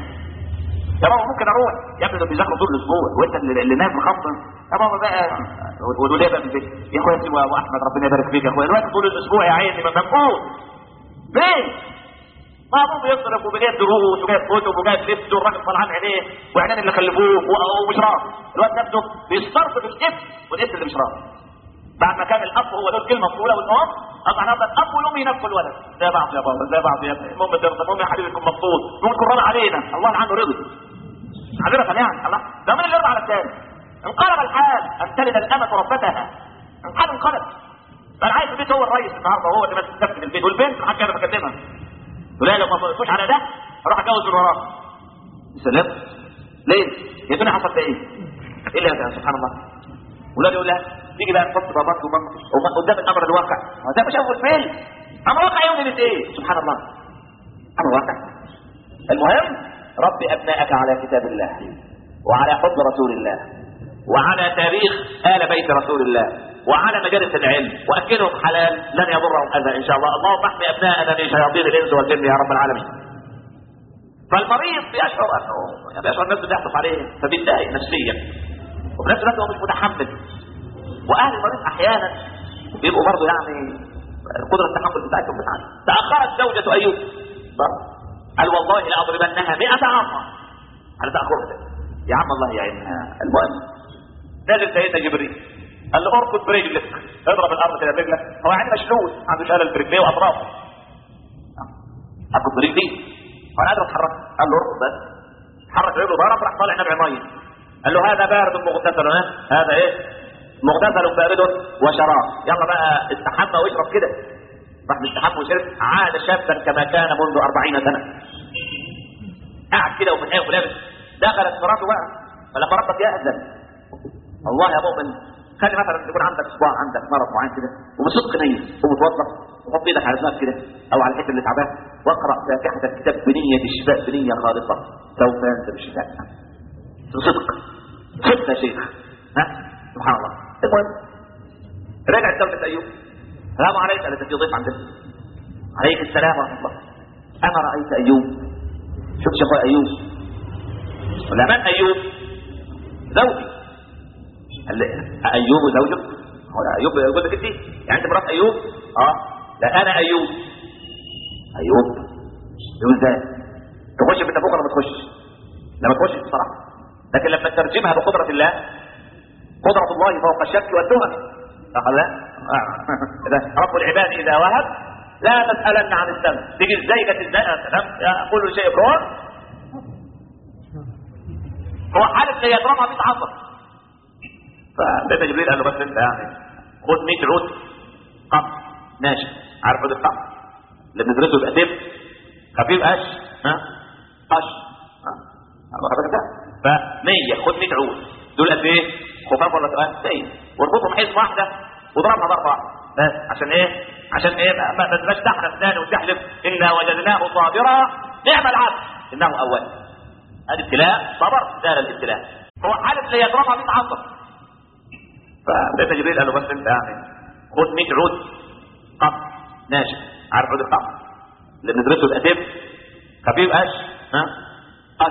يا بابا ممكن اروح، يا ابني دول بيذاكروا طول الاسبوع وانت اللي نايم مخبط، يا بابا بقى والوليه بقى في البيت، يا اخويا سيبوا ابو احمد ربنا يبارك فيك يا اخويا، الوقت طول الاسبوع يا عيني ما مفقود ليه؟ ما ابوه بيصرف وبيجيب دروس وجايب كتب وجايب لبس والراجل طلعان عينيه وعينين اللي خلفوه ومش راضي، الواد نفسه بيسترف بالاسم والاسم اللي مش راضي. بعد ما كان الاب هو له الكلمه الطويله والام، اصبح النهارده الاب والام ينافقوا الولد، زي بعض يا بابا زي بعض يا ابني، المهم ترضى، المهم يا حبيبي تكون مبسوط، نقول قران علينا، الله عنه رضي. عذرة يعني الله، ده من اللي يرضى على الثاني. انقلب الحال ان تلد الامه ربتها، الحال انقلب. بقى عايز البيت هو الرئيس النهارده، هو اللي ماسك في البيت، والبنت محدش يقدر يكلمها. ولا لو ما فوتوش على ده اروح اتجوز من وراه. سلام ليه؟ يا ابني حصل ايه؟ ايه اللي سبحان الله؟ ولاد يقول لها تيجي بقى نحط باباك ومامتك قدام الامر الواقع، ده مش اول فيلم، امر واقع يوم من ايه؟ سبحان الله، امر واقع. المهم ربي ابنائك على كتاب الله وعلى حب رسول الله وعلى تاريخ آل بيت رسول الله وعلى مجالس العلم، واكلهم حلال لن يضرهم اذى ان شاء الله. اللهم احمي ابنائنا من شياطين الانس والجن يا رب العالمين. فالمريض بيشعر انه الناس بتحدث عليه فبيتضايق نفسيا، وفي نفس الوقت هو مش متحمل. واهل المريض احيانا بيبقوا برضه يعني القدره التحمل بتاعتهم بتاعتهم. تاخرت زوجة ايوب قال والله لاضربنها 100 عامه على تاخرها. يا عم الله يعينها. المهم نازل سيدنا جبريل قال له اركض برجلك، اضرب الارض كده برجلك، هو يعني مشلول عنده شلل في رجليه واطرافه. اركض برجلي وانا قادر اتحرك، قال له اركض بس، حرك رجله ضرب راح طالع نبع ميه، قال له هذا بارد مغتسل، هذا ايه؟ مغتسل بارد وشراب، يلا بقى استحمى واشرب كده. راح مستحمى وشرب، عاد شابا كما كان منذ 40 سنه. قاعد كده ومتهيأ ولابس، دخلت مراته بقى، فلما ربك يأذن الله يا مؤمن، خلي مثلا يكون عندك صباع، عندك مرض معين كده وبصدق نيه ومتوضا، وحط ايدك على دماغك كده او على الحته اللي تعبان، واقرا فاتحه الكتاب بنيه الشفاء، بنيه خالصه، سوف ينزل الشفاء بصدق. صدق يا شيخ، سبحان الله. المهم رجعت زوجة ايوب، السلام عليك، قالت في ضيف عندنا. عليك السلام ورحمه الله. انا رايت ايوب، شوف شفاء ايوب ولا من ايوب؟ زوجي. قال ايوب زوجك؟ هو ايوب جوزك انت؟ يعني انت مرات ايوب؟ لا انا ايوب. ايوب ازاي؟ تخش في النافوخ ولا ما تخش؟ لما تخش الصراحه. لكن لما تترجمها بقدره الله، قدره الله فوق الشك والتهم. رب العباد اذا وهب لا تسالن عن الذنب. تيجي ازاي جت ازاي؟ كل شيء يكون هو حالة زي يضربها 100 عصر. فبابا جبريل قال له بس انت يعني خد 100 عود قمح ماشي. عارف عود القمح اللي بندرسه يبقى دب خفيف قش قش ف 100 خد 100 عود دول قد ايه؟ خفاف ولا تقال؟ 100 واربطهم حزب واحده واضربها ضربه بس. عشان ايه؟ عشان ايه؟ ما تبقاش تحرق اسناني وتحلف انا وجدناه صابرا نعم العبد انه اواب. هذا ابتلاء صبر زال الابتلاء. هو حالة زي يضربها 100 عصر. فبابا جبريل قال له بس انت يعني خد 100 عود قمح ماشي. عارف عود القمح اللي بندرسه يبقى دب خفيف قش قش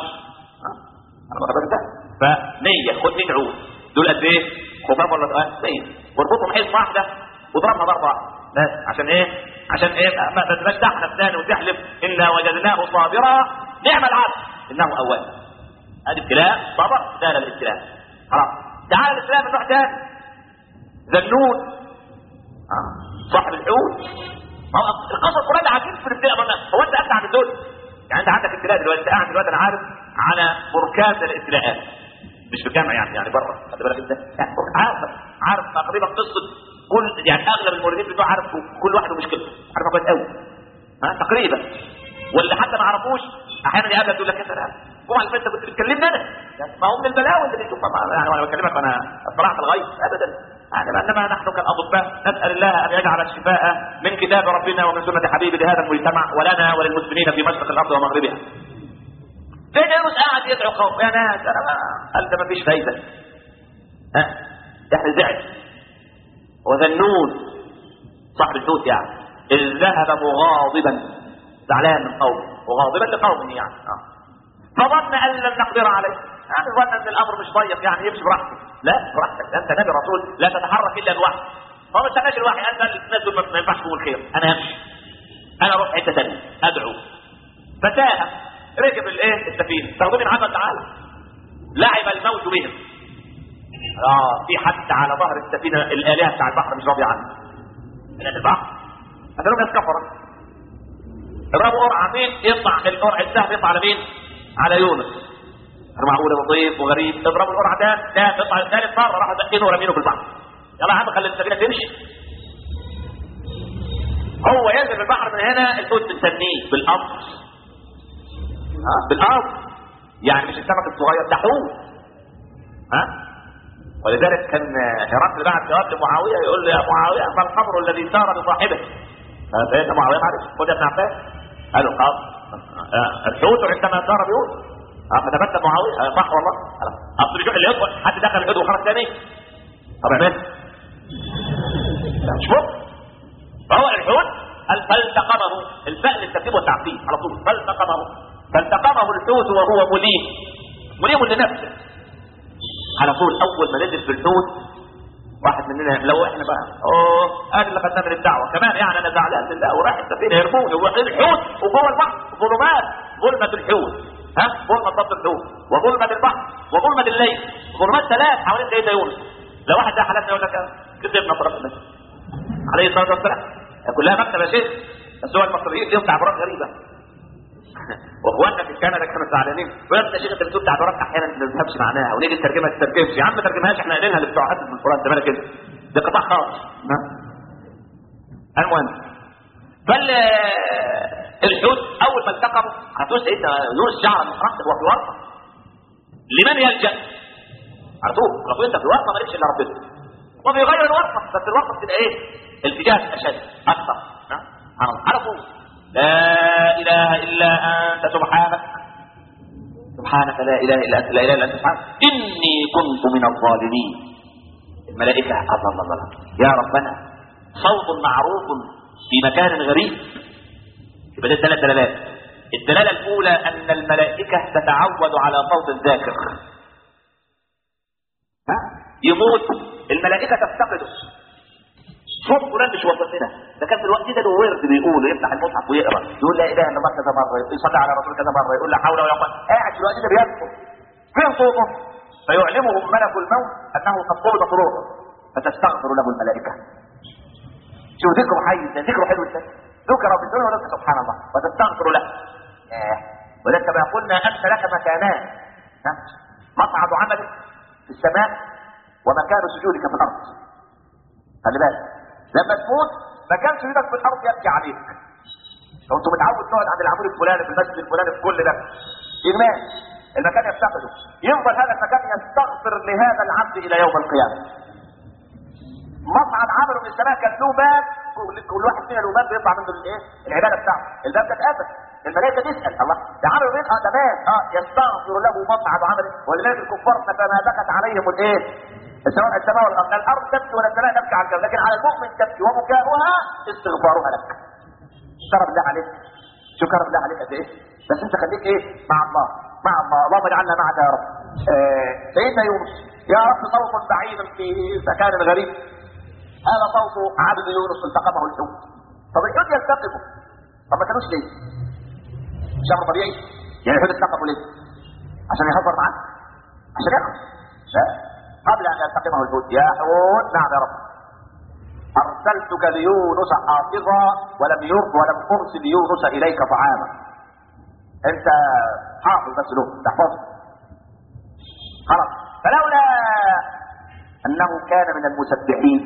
ف 100 خد 100 عود دول قد ايه؟ خفاف ولا تقال؟ 100 واربطهم حزب واحده واضربها ضربه بس. عشان ايه؟ عشان ايه؟ ما تبقاش تحرق اسناني وتحلف انا وجدناه صابرا نعم العبد انه اواب. هذا ابتلاء صبر زال الابتلاء. خلاص تعال الاسلام من نوع ثاني. ذنون صاحب الحوت. القصص القرآن عجيب في الابتلاء. هو انت قاعد عند دول يعني انت عندك ابتلاء دلوقتي. انت قاعد دلوقتي انا عارف على بركان الابتلاءات مش في الجامعه يعني بره. خد بالك انت يعني عارف تقريبا قصه كل يعني اغلب الموردين بتوع عارف كل واحد ومشكلته عارفها كويس قوي تقريبا. واللي حتى ما عرفوش احيانا يقابلك يقول لك يا سلام جمعه اللي فاتت كنت بتكلمني انا ما هو من البلاوي اللي بيشوفها يعني وانا بكلمك وانا اطلعت الغيب ابدا يعني. انما نحن كالاطباء نسال الله ان يجعل الشفاء من كتاب ربنا ومن سنه حبيبه لهذا المجتمع ولنا وللمسلمين في مشرق الارض ومغربها. فين يونس قاعد يدعو قوم يا ناس انا قال ده ما فيش فايده احنا زعل. وذنون صاحب الحوت يعني اذ ذهب مغاضبا زعلان من قومه وغاضبا لقومه يعني فظن ان لن نقدر عليه. يعني ظن ان الامر مش ضيق يعني يمشي براحته. لا براحتك انت نبي رسول لا تتحرك الا الوحي. هو ما استناش الوحي انت الناس دول ما ينفعش تقول الخير. انا امشي انا اروح حته ثانيه ادعو. فتاه ركب السفينه تغضب عمل تعالى لعب الموت بهم. في حد على ظهر السفينه الالهه بتاع البحر مش راضي عنه. البحر هذول ناس كفره اضربوا قرعه مين يطلع القرع السهم يطلع على مين؟ على يونس. معقوله لطيف وغريب اضربوا القرعه ده تطلع ثالث مره راحوا دقينه ورمينه في البحر. يلا يا عم خلي السفينه تمشي. هو ينزل في البحر من هنا الحوت مستنيه بالقمر بالقمر يعني مش السمك الصغير ده حوت ولذلك كان هرقل بعد جواب لمعاويه يقول له يا معاويه ما الخمر الذي سار بصاحبه؟ فسيدنا معاويه معلش خد يا ابن عباس قال له خلاص الحوت عندما سار بيقول فتبسم معاويه صح والله اصل بيشوف اللي يدخل حد دخل الحوت وخرج ثاني طب اعمل مش ممكن. فهو الحوت فالتقمه الفاء للترتيب والتعقيد على طول فالتقمه الحوت وهو مليم لنفسه على طول. اول ما نزل في الحوت واحد مننا لو احنا بقى انا اللي خدنا من الدعوه كمان يعني انا زعلان لله وراح السفينه يرموني ورايحين الحوت وجوه البحر ظلمات ظلمه الحوت ظلمه ضبط الحوت وظلمه البحر وظلمه الليل ظلمات ثلاث حوالين سيدنا يونس. لو واحد ده حالتنا يقول لك كذبنا في ربنا عليه الصلاه والسلام كلها مكتب يا شيخ. بس هو المصريين ليهم تعبيرات غريبه واخواننا في كندا كانوا زعلانين ويا شيخ انت بتقول تعبيرات احيانا ما تفهمش معناها ونيجي نترجمها تترجمش يا عم ما ترجمهاش احنا قايلينها لبتوع حد من القران ده مالك انت ده قطاع خاص. المهم فالحوت اول ما التقموا هتقول سيدنا يونس شعر من راسه هو في ورطه لمن يلجا على طول ربنا انت في ورطه مالكش الا ربنا وبيغير الورطه بس الورطه بتبقى ايه؟ التجاه اشد اكثر على طول لا اله الا انت سبحانك لا اله الا انت لا اله الا انت سبحانك اني كنت من الظالمين. الملائكه الله يا ربنا صوت معروف في مكان غريب. يبقى ده 3 دلالات. الدلاله الاولى ان الملائكه تتعود على صوت الذاكر. يموت الملائكه تفتقده صوت فلان مش وصل لنا، ده كان في الوقت ده له ورد بيقول يفتح المصحف ويقرا، يقول لا اله الا الله كذا مره، يصلي على رسول كذا مره، يقول لا حول ولا قوه، قاعد في الوقت ده بيذكر فين صوته؟ فيعلمهم ملك الموت انه قد قبضت روحه فتستغفر له الملائكه. شوف ذكره حي، ذكره حلو ازاي؟ ذكر بالدنيا ونذكر سبحان الله وتستغفر له. ولذلك كما قلنا انت لك مكانان، مصعد عملك في السماء ومكان سجودك في الارض. خلي بالك لما تموت مكان سجودك في الارض يبكي عليك. لو انت متعود تقعد عند العمود الفلاني في المسجد الفلاني في كل ده اجمال المكان يفتقده، يفضل هذا المكان يستغفر لهذا العبد الى يوم القيامه. مصعد عمله من السماء كان له باب، كل واحد فينا له باب بيطلع منه الايه؟ العباده بتاعته. الباب ده اتقفل، الملائكه تسال الله ده عمله فين؟ تمام يستغفر له مصعد عمله. ولذلك الكفار فما بكت عليهم الايه؟ السماء والارض. الارض تبكي ولا السماء تبكي على الكون، لكن على المؤمن تبكي وبكاؤها استغفارها لك. شكر بالله عليك، شكر بالله عليك قد ايه؟ بس انت خليك ايه؟ مع الله، مع الله. اللهم اجعلنا معك يا رب. سيدنا يونس يا رب صوت بعيد في مكان غريب، هذا صوت عبد يونس التقمه الحوت. طب الحوت يلتقمه، طب ما كانوش ليه؟ مش امر طبيعي؟ يعني الحوت التقمه ليه؟ عشان يهزر معاه، عشان ياكل. قبل ان يلتقمه الحوت يا حوت نعم يا رب ارسلتك ليونس حافظا ولم ارسل يونس اليك طعاما. انت حافظ بس له تحفظه خلاص. فلولا انه كان من المسبحين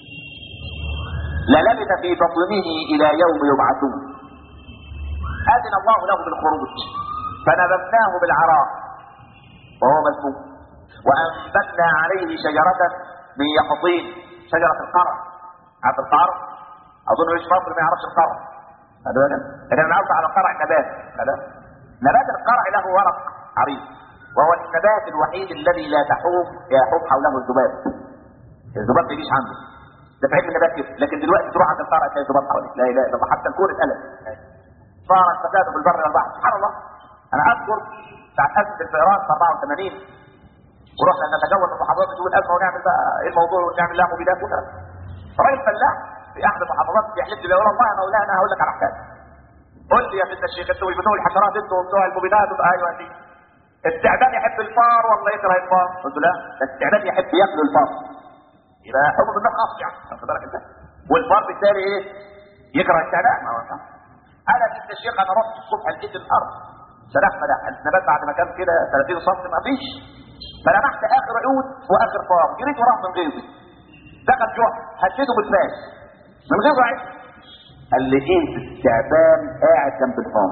للبث في بطنه الى يوم يبعثون. اذن الله له بالخروج فنبذناه بالعراء وهو مسموم وانبتنا عليه شجره من يقطين، شجره القرع. عارف القرع؟ اظن مش مصر ما يعرفش القرع. لكن انا عاوز على القرع نبات القرع له ورق عريض، وهو النبات الوحيد الذي لا يحوم حوله الذباب. الذباب ما يجيش عنده، ده في علم النبات كده. لكن دلوقتي تروح عند القرع تلاقي ذباب حواليه، لا اله الا الله، حتى الكون اتقلب. صار الفساد في البر والبحر سبحان الله. انا اذكر ساعه ازمه الفئران في 84 ورحنا نتجول المحافظات نشوف الازمه ونعمل بقى ايه الموضوع ونعمل لها مبيدات وكذا. راجل فلاح في احد المحافظات بيحلف لي يقول الله يا مولانا انا هقول لك على حكايه. قول لي يا سيدنا الشيخ انتوا بتوع الحشرات انتوا بتوع المبيدات؟ ايوه دي. التعبان يحب الفار ولا يكره الفار؟ قلت له لا، التعبان يحب ياكل الفار. يبقى حب بالنار خاص يعني، واخد بالك انت؟ والفار بالتالي ايه؟ يكره التعبان. ما هو انا سيدنا الشيخ انا رحت الصبح لقيت الارض سلاح ملاح النبات بعد ما كان كده 30 سم ما فيش، فلمحت اخر عود واخر فار جريت وراه من غيظي. دخل جوع هديته بالفاس من غير عيد. قال لي ايه التعبان قاعد جنب الفار؟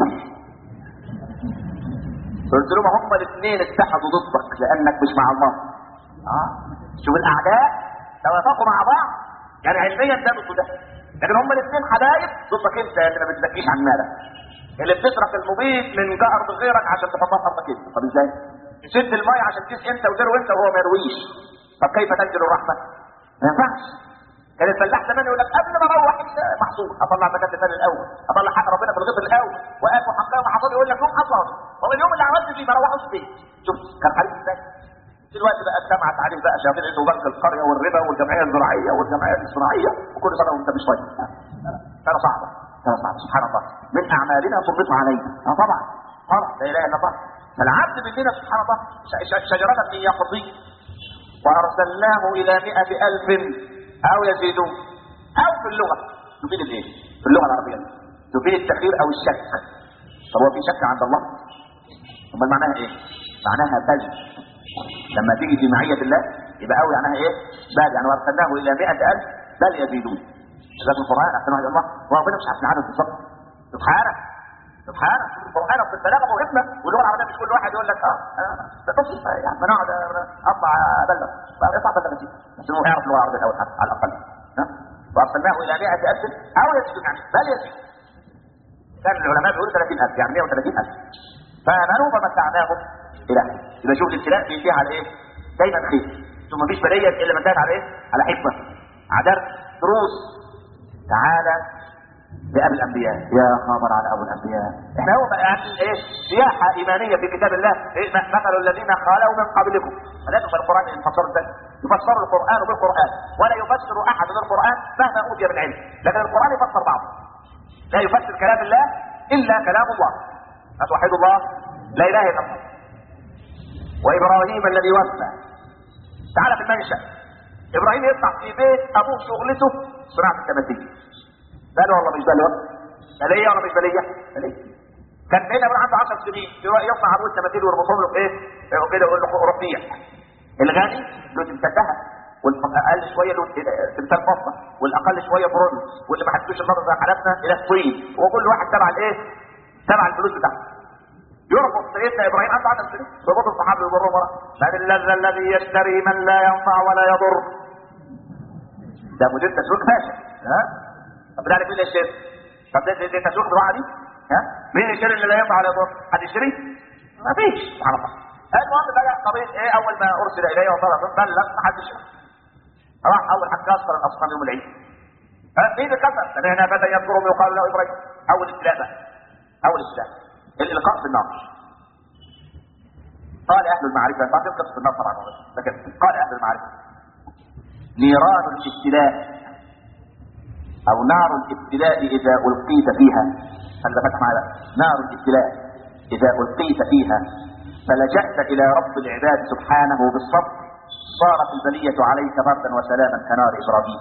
قلت له ما هم الاثنين اتحدوا ضدك لانك مش مع الله. شوف الاعداء توافقوا مع بعض يعني علميا ده ضد ده، لكن هم الاثنين حبايب ضدك انت اللي ما بتزكيش عن مالك، اللي بتسرق المبيد من ارض غيرك عشان تحطها في ارضك انت. طب ازاي؟ تسد الميه عشان تسقي انت وتروي انت وهو ما يرويش. طب كيف تنزل الرحمه؟ ما ينفعش. كان الفلاح زمان يقول لك قبل ما اروح محصول اطلع زكاه الثاني الاول، اطلع حق ربنا في الغيط الاول، واكل حقها محصول. يقول لك يوم حصاد هو اليوم اللي عملت فيه ما روحوش البيت. شوف كان حريص ازاي. دلوقتي بقى اجتمعت عليه بقى شياطين عنده بنك القريه والربا والجمعيه الزراعيه والجمعيات الصناعيه وكل سنه وانت مش طيب. كان صعبه سبحان الله. من اعمالنا سلط علينا. طبعا لا اله الا الله. فالعبد مننا سبحان الله شجره من يقطين وارسلناه الى 100,000 او يزيدون. او في اللغه تفيد الايه؟ في اللغه العربيه تفيد التخيير او الشك. طب هو في شك عند الله؟ امال معناها ايه؟ معناها بل. لما تيجي في معيه الله يبقى او معناها ايه؟ بل يعني وارسلناه الى 100,000 بل يزيدون. لكن القران احسن واحد الله وربنا مش عارف نعرف بالظبط. سبحانه القران في البلاغه مهمه، واللغه العربيه مش كل واحد يقول لك ده تصل يعني ما نقعد اطلع ابلغ اطلع بلغ فيه، بس هو يعرف اللغه العربيه الاول على الاقل. وارسلناه الى 100,000 او يزيدون يعني بل يزيد. كان العلماء بيقولوا 30,000 يعني 130,000 فامنوا فمتعناهم الى حين. يبقى شوف الابتلاء بينتهي على ايه؟ دايما خير. ثم مفيش بريه الا ما انتهت على ايه؟ على حكمه، على دروس. تعالى لأبي الأنبياء. يا خبر على أبو الأنبياء. إحنا هو يعني إيه؟ سياحة إيمانية في كتاب الله. إيه مثل الذين خالوا من قبلكم. هذا في القرآن المفسر ده يفسر القرآن بالقرآن، ولا يفسر أحد القرآن مهما أوتي من علم، لكن القرآن يفسر بعضه. لا يفسر كلام الله إلا كلام الله. أتوحد الله؟ لا إله إلا الله. وإبراهيم الذي وفى. تعالى في المنشأ. إبراهيم يطلع في بيت أبوه شغلته صناعة التماثيل. قال والله مش بالي بلية ولا مش بلية؟ بلية. كان سيدنا ابراهيم عنده 10 سنين يصنع ابوه التماثيل ويربطهم له ايه؟ كده يقول له رفيع. الغني له تمثال ذهب، والاقل شويه له تمثال فضه، والاقل شويه برونز، واللي ما حدش النظر زي حالاتنا الى الطين، وكل واحد تبع الايه؟ تبع الفلوس بتاعته. يربط سيدنا ابراهيم عنده 10 سنين يربط الصحابه يضرهم ورا. بعد الذي يشتري من لا ينفع ولا يضر. ده مدير تسويق فاشل. ها؟ طب ده مين اللي يشتري؟ طب ده تسويق زراعه دي؟ ها؟ مين يشتري اللي لا ينفع ولا يضر؟ حد يشتري؟ ما فيش. سبحان الله. المهم بقى قضيه ايه؟ اول ما ارسل اليه وطلب بلغ ما حدش راح اول حاجه كسر الاصنام يوم العيد. مين اللي كسر؟ سمعنا فتى يذكرهم يقال له ابراهيم. اول ابتلاء بقى. اول ابتلاء. الالقاء بالنار. قال اهل المعرفه بعد قصه النار طبعا، لكن قال اهل المعرفه نيران الابتلاء او نار الابتلاء اذا القيت فيها. خلي بالك معايا. نار الابتلاء اذا القيت فيها فلجأت الى رب العباد سبحانه بالصبر صارت البلية عليك بردا وسلاما كنار ابراهيم.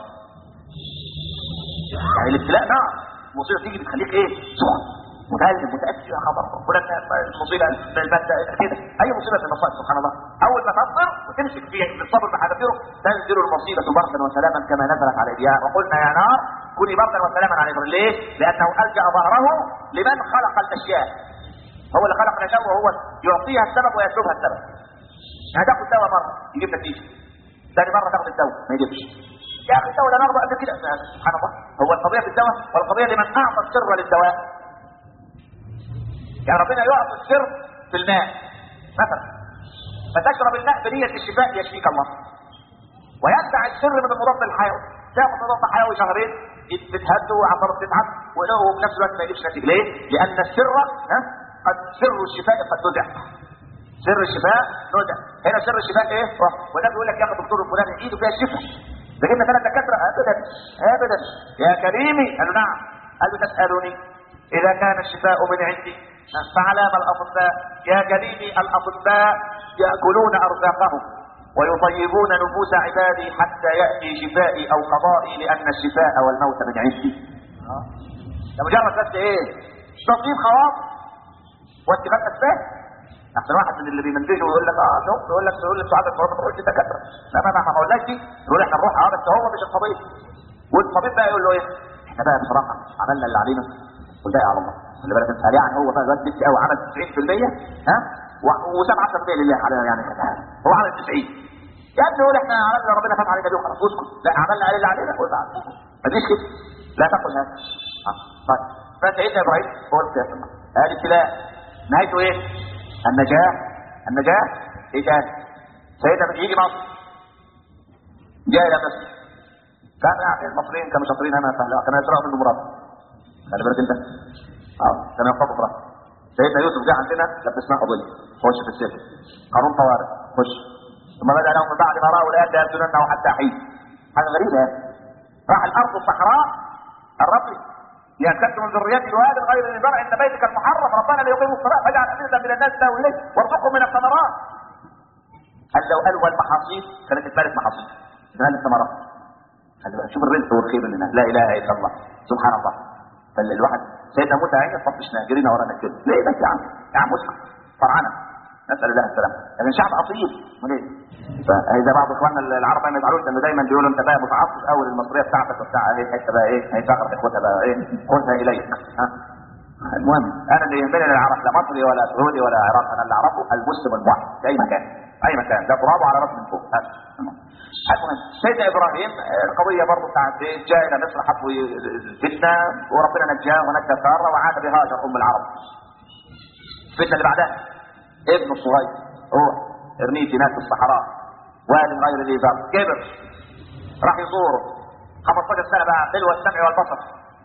يعني الابتلاء نار، المصيبة تيجي بتخليك ايه؟ سخن متألم متأكد يا خبر فلان المصيبة المادة كده. اي مصيبة من المصائب سبحان الله اول ما تصبر وتمسك فيها بالصبر بحذافيره تنزل المصيبة بردا وسلاما كما نزلت على ابراهيم. وقلنا يا نار كوني بردا وسلاما على ابراهيم. ليه؟ لانه ألجأ ظهره لمن خلق الاشياء. هو اللي خلق الاشياء وهو يعطيها السبب ويسلبها السبب. يعني تاخد دواء مره يجيب نتيجه، ثاني مره تاخد الدواء ما يجيبش. يا اخي الدواء ده ناخده قد كده. سبحان الله. هو القضيه في الدواء والقضيه لمن اعطى السر للدواء. يعني ربنا يعطي السر في الماء مثلا فتشرب الماء بنيه الشفاء يشفيك الله، ويدفع السر من المضاد الحيوي. تاخد مضاد حيوي شهرين تتهد وعضلات تتعب وفي نفس الوقت ما يجيبش نتيجه. ليه؟ لان السر قد سر الشفاء قد نزع. سر الشفاء نزع. هنا سر الشفاء ايه؟ وده بيقول لك يا اخي الدكتور الفلاني ايده فيها الشفاء. ده جبنا 3 دكاتره ابدا ابدا. يا كريمي قال له نعم. قال له تسالني اذا كان الشفاء من عندي فعلام الاطباء؟ يا كريمي الاطباء ياكلون ارزاقهم ويطيبون نفوس عبادي حتى ياتي شفائي او قضائي لان الشفاء والموت من عندي. ده مجرد بس ايه؟ تطيب خواطر واتخاذ اسباب. احسن واحد من اللي بيمنتجه ويقول لك يقول لك سعاده الفرصه ما تقولش دكاتره. لا ما قلناش دي. يقول احنا نروح بس هو مش الطبيب. والطبيب بقى يقول له ايه؟ احنا بقى بصراحه عملنا اللي علينا والباقي على الله. خلي بالك انت يعني هو بقى بس قوي عمل 90% ها و7% لله علينا يعني هو عمل 90. يا ابني قول احنا عملنا ربنا فتح علينا دي وخلاص اسكت. لا عملنا عليه اللي علينا قول بعد. ما تجيش كده. لا تقل هذا. طيب فسيدنا ابراهيم هو السياسه. هذه ابتلاء نهايته ايه؟ النجاة ايه تاني؟ سيدنا يجي مصر جاء الى مصر كان يعني المصريين كانوا شاطرين هنا كانوا يسرقوا منه مراد. خلي بالك انت كانوا يخطفوا مراد. سيدنا يوسف جاء عندنا لبسناه قضيه خش في السجن قانون طوارئ خش. ثم بدا لهم من بعد ما راوا الايات ليسجننه حتى حين. حاجه غريبه يعني. راح الارض الصحراء الرب ليأتكم من ذريته وهذا غير الزرع ان بيتك المحرم ربنا ليقيموا الصلاه فاجعل افئده من الناس تهوي اليه وارزقهم من الثمرات. قال لو قالوا المحاصيل كانت اتمالت محاصيل اتمالت ثمرات. شوف الرزق والخير لنا لا اله الا الله سبحان الله. فالواحد سيدنا موسى عين طفشنا جرينا ورانا كده ليه بس يا عم مسلم فرعنا نسال الله السلامه. لكن شعب اصيل وليه؟ فاذا بعض اخواننا العرب ما يزعلوش لانه دايما بيقولوا انت بقى متعصب قوي المصريه بتاعتك وبتاع ايه حته بقى ايه هيفقر اخوتها بقى ايه خذها اليك. المهم انا اللي يهمني العرب لا مصري ولا سعودي ولا عراقي. انا اللي اعرفه المسلم الواحد في اي مكان اي مكان ده ترابه على راس من فوق. المهم سيدنا ابراهيم القضيه برضه بتاعت جاء الى مصر حبوا الفتنه وربنا نجاه ونجى ساره وعاد بهاجر ام العرب. الفتنه اللي بعدها ابنه الصغير روح ارميه في ناس الصحراء وادي غير ذي ذر كبر راح يزوره 15 سنه بقى حلوه السمع والبصر.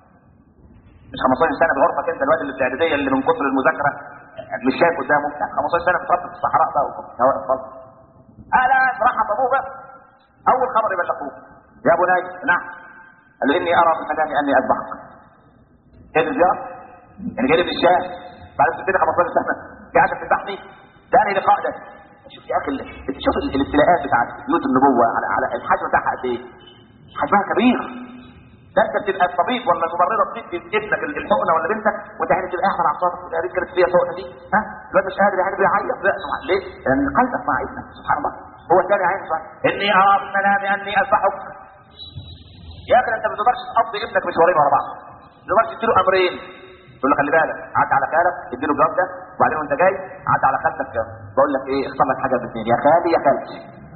مش 15 سنه بغرفه انت الواد اللي في الاعداديه اللي من كتر المذاكره مش شايف قدامه. 15 سنه بتربي في الصحراء بقى وهواء الفضل. راح ابوه بقى الخبر يبلغوه. يا بني نعم. قال له اني ارى في المنام اني اذبحك. ايه الزيارة؟ يعني جاي من الشام بعد 15 سنه جاي عشان تذبحني؟ ده انهي لقاء ده؟ شوف يا اخي، شوف الابتلاءات بتاعت بيوت النبوه على الحجم بتاعها قد ايه؟ حجمها كبير. ده انت بتبقى الطبيب ولا الممرضه بتدي ابنك الحقنه ولا بنتك وانت عينك تبقى احسن عصابك يا ريت كانت فيها الحقنه دي، ها؟ الواد مش قادر يعني بيعيط، لا ليه؟ لان قلبك مع ابنك سبحان الله. هو الثاني عين صح اني ارى في المنام اني اذبحك. يا اخي انت ما تقدرش تقضي ابنك مشوارين ورا بعض. ما تقدرش تديله امرين تقول له خلي بالك عدى على خالك اديله الجواب ده وبعدين وانت جاي عدى على خالتك بقول لك ايه اختار لك حاجه من الاثنين يا خالي يا خالتي.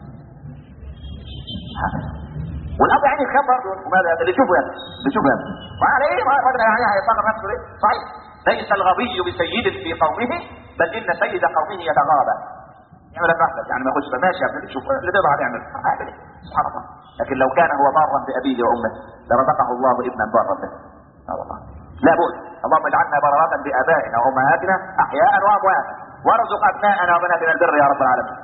والاب يعني يخاف برضه وماذا اللي يشوفه يعني بيشوفه يعني وعلى ايه ما الراجل يعني هيصغر نفسه ليه؟ صحيح ليس الغبي بسيد في قومه بل ان سيد قومه يتغابى. يعمل لك يعني ما يخش ماشي يا ابني شوف اللي تقدر يعمل سبحان الله. لكن لو كان هو بارا بابيه وامه لرزقه الله ابنا بارا به. والله لا بد اللهم اجعلنا بررات بابائنا وامهاتنا احياء وامواتا وارزق ابناءنا وبناتنا البر يا رب العالمين.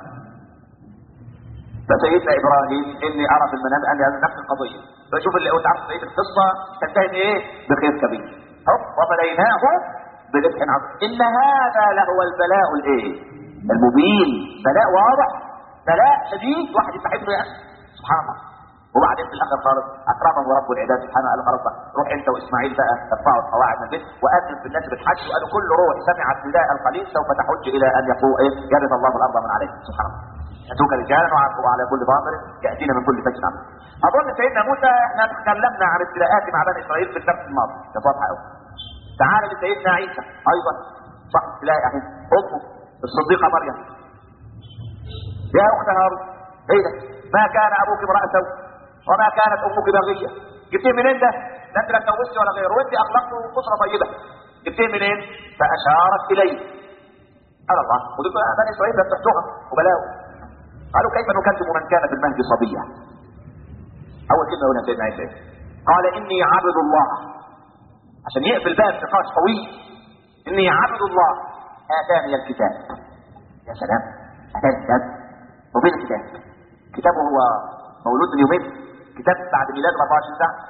فسيدنا ابراهيم اني ارى في المنام اني نفس القضيه. فشوف اللي قلت عارف بقيه القصه تنتهي بايه؟ بخير كبير. وفديناه بذبح عظيم. ان هذا لهو البلاء الايه؟ المبين. بلاء واضح بلاء شديد واحد يستحبه يعني سبحان الله. وبعدين في الاخر خالص اكرمه رب العباد سبحانه قال خلاص بقى روح انت واسماعيل بقى ترفعوا القواعد من البيت واذن في الناس بالحج وقالوا كل روح سمعت نداء القليل سوف تحج الى ان يقول ايه يرث الله الارض من عليه سبحان الله. ياتوك رجالا وعلى كل ضامر ياتينا من كل فج عميق. اظن سيدنا موسى احنا تكلمنا عن ابتلاءات مع بني اسرائيل في الدرس الماضي كانت واضحه قوي. تعال لسيدنا عيسى ايضا صح تلاقي اهي امه الصديقه مريم يا اخت هارون ايه ده؟ ما كان ابوك امرأ سوء وما كانت امك بغيه. جبتيه منين ده؟ ده انت لا اتجوزتي ولا غيره وانت اخلاقته اسره طيبه. جبتيه منين؟ فاشارت اليه. قال الله ودول بني اسرائيل بتحتوها وبلاوي. قالوا كيف نكذب من كان في المهد صبيا؟ اول كلمه يقولها سيدنا عيسى قال اني عبد الله عشان يقفل باب نقاش قوي. اني عبد الله اتاني الكتاب. يا سلام اتاني الكتاب وبين الكتاب كتابه هو مولود من يومين كتاب بعد ميلاد 24 ساعه.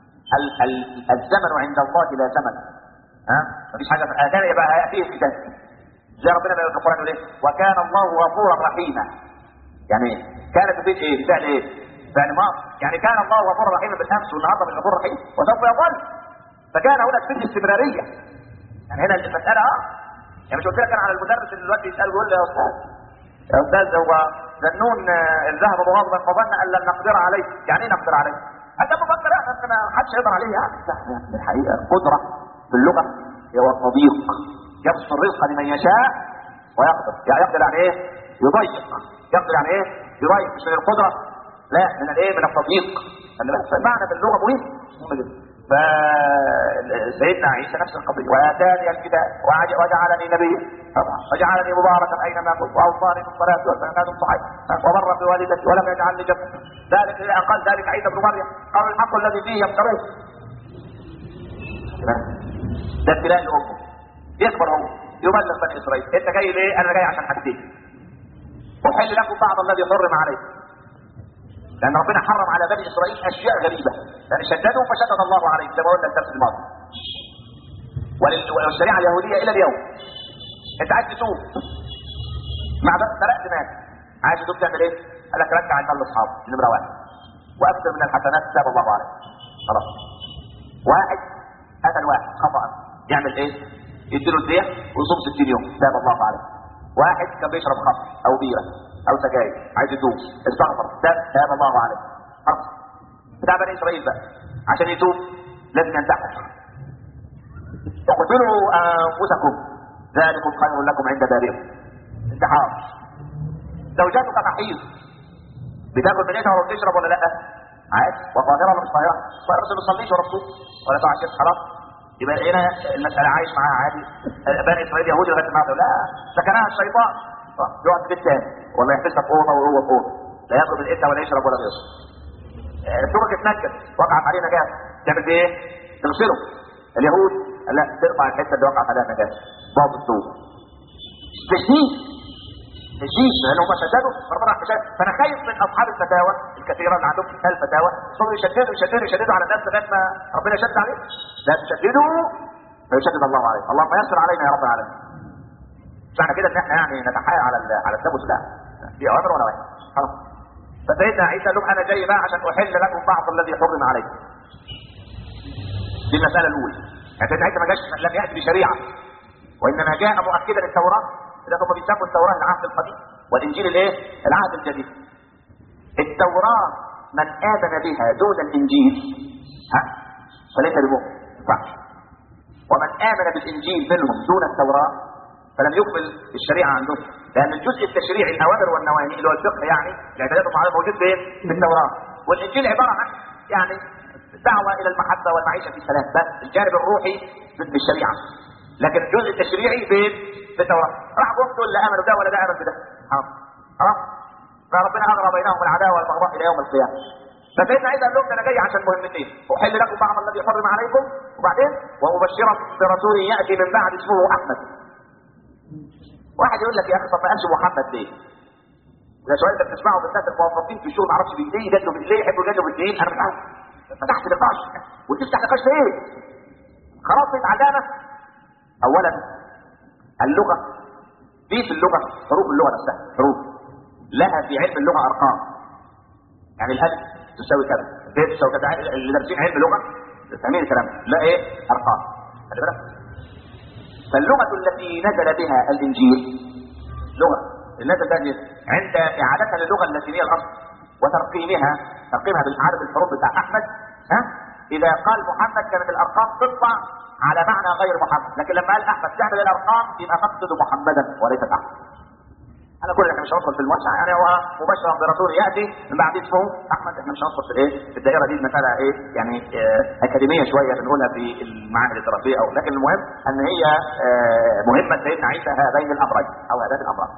الزمن عند الله لا زمن. مفيش حاجه اتاني يبقى هياتيه الكتاب زي ربنا في القران يقول ايه وكان الله غفورا رحيما. يعني كانت في ايه؟ فعل ايه؟ فعل ماضي. يعني كان الله غفورا رحيما بالامس والنهارده مش غفور رحيم وسوف يظل. فكان هنا في الاستمراريه. يعني هنا المساله يعني مش قلت لك انا على المدرس اللي دلوقتي يسال يقول لي يا استاذ هو ذنون الذهب مغاضبا فظن ان لن نقدر عليه. يعني ايه نقدر عليه؟ انت مفكر ان ما حدش يقدر عليه يعني الحقيقه قدره في اللغه هو التضييق. يبسط الرزق لمن يشاء ويقدر. يعني يقدر يعني ايه؟ يضيق. يقدر يعني ايه؟ يضيق مش من القدره لا من الايه؟ من التضييق. المعنى باللغه مهم جدا. فسيدنا عيسى نفس القضيه واتاني الكتاب وجعلني نبيا طبعا وجعلني مباركا اينما كنت واوصاني بالصلاه والزكاه والصحيح وبرا بوالدتي ولم يجعلني جبنا. ذلك قال ذلك عيسى ابن مريم قال الحق الذي فيه يمترون. ده ابتلاء لامه يكبر هو يبلغ بني اسرائيل انت جاي ليه؟ انا جاي عشان حاجتين احل لكم بعض الذي حرم عليكم. لأن ربنا حرم على بني إسرائيل أشياء غريبة لأن شددهم فشدد الله عليهم زي ما قلنا الدرس الماضي. والشريعة اليهودية إلى اليوم أنت عايز تتوب مع سرقت مال عايز تتوب تعمل إيه؟ قال لك رجع المال لأصحابه نمرة واحد وأكثر من الحسنات تاب الله عليه. خلاص واحد قتل واحد خطأ يعمل إيه؟ يديله الدية ويصوم 60 يوم تاب الله عليه. واحد كان بيشرب خمر أو بيرة او سجاير عايز يتوب استغفر تاب الله عليه. خلاص بتاع بني اسرائيل بقى عشان يتوب لازم ينتحر. اقتلوا انفسكم ذلكم خير لكم عند بارئكم. انتحار. زوجاتك محيض بتاكل من ايدها ولا بتشرب ولا لا؟ عادي وطاهره ولا مش طاهره؟ طاهره بس ما بتصليش ولا تصوم ولا تعشر خلاص يبقى هنا المساله عايش معاها عادي. بني اسرائيل يهودي لغايه النهارده لا سكنها الشيطان يقعد في بيت تاني ولا يحبسها في اوضه وهو في اوضه لا ياكل من ايدها ولا يشرب ولا يشرب. السمك اتنكد وقعت عليه نجاسه تعمل ايه؟ تغسله. اليهود لا تقطع الحته اللي وقعت عليها نجاسه بعض الثوب تشتيه مشيش لان هم شددوا فربنا راح شدد. فانا خايف من اصحاب الفتاوى الكثيره اللي عندهم كتاب الفتاوى صاروا يشددوا على الناس لغايه ما ربنا شدد عليه. لا تشددوا فيشدد الله عليه. اللهم يسر علينا يا رب العالمين. مش معنى كده ان احنا يعني نتحايل على التبس، لا في اوامر ولا واحد خلاص. فسيدنا عيسى قال لهم انا جاي بقى عشان احل لكم بعض الذي حرم عليكم. دي المساله الاولى. يعني سيدنا عيسى ما جاش لم ياتي بشريعه وانما جاء مؤكدا التوراه. اذا هم بيسموا التوراه العهد القديم والانجيل الايه؟ العهد الجديد. التوراه من امن بها دون الانجيل فليس بمؤمن صح. ومن امن بالانجيل منهم دون التوراه فلم يكمل الشريعه عندهم، لان الجزء التشريعي الاوامر والنواهي اللي هو الفقه يعني العبادات والمعاملات موجود فين؟ في التوراه. والانجيل عباره عن يعني دعوه الى المحبه والمعيشه في سلام، بس الجانب الروحي ضد الشريعه. لكن الجزء التشريعي فين؟ في التوراه. راح قلت لا امنوا ده ولا ده امن بده. خلاص فربنا اغرى بينهم العداوه والبغضاء الى يوم القيامه. فسيدنا عيسى قال لهم انا جاي عشان مهمتين، احل لكم بعض الذي حرم عليكم وبعدين ومبشرا برسول ياتي من بعد اسمه احمد. واحد يقول لك يا اخي طب ما قالش محمد ليه؟ ده سؤال انت بتسمعه بالناس الموظفين في الشغل ما اعرفش ليه يجادلوا ليه يحبوا يجادلوا بالدين. انا مش عارف. فتحت نقاش وتفتح نقاش في ايه؟ خلاص علامه. اولا اللغه في اللغه حروف اللغه نفسها حروف لها في علم اللغه ارقام. يعني الالف تساوي كذا، ب تساوي كذا. اللي دارسين علم لغه فاهمين الكلام لا ايه؟ ارقام. خلي بالك. فاللغه التي نزل بها الانجيل لغه نزل بها عند اعادتها للغه اللاتينيه الاصل وترقيمها بالعدد الحروف بتاع احمد اذا قال محمد كانت الارقام تطلع على معنى غير محمد، لكن لما قال احمد تعمل الارقام يبقى تقصد محمدا وليس احمد. انا كل احنا مش هندخل في الموسع يعني هو مباشرا برسول ياتي من بعد اسمه احمد. احنا مش هندخل في الايه؟ في الدائره دي مساله ايه؟ يعني اكاديميه شويه بنقولها في المعاهد الدراسيه او لكن المهم ان هي مهمه سيدنا عيسى هذين الامرين او هذان الامرين.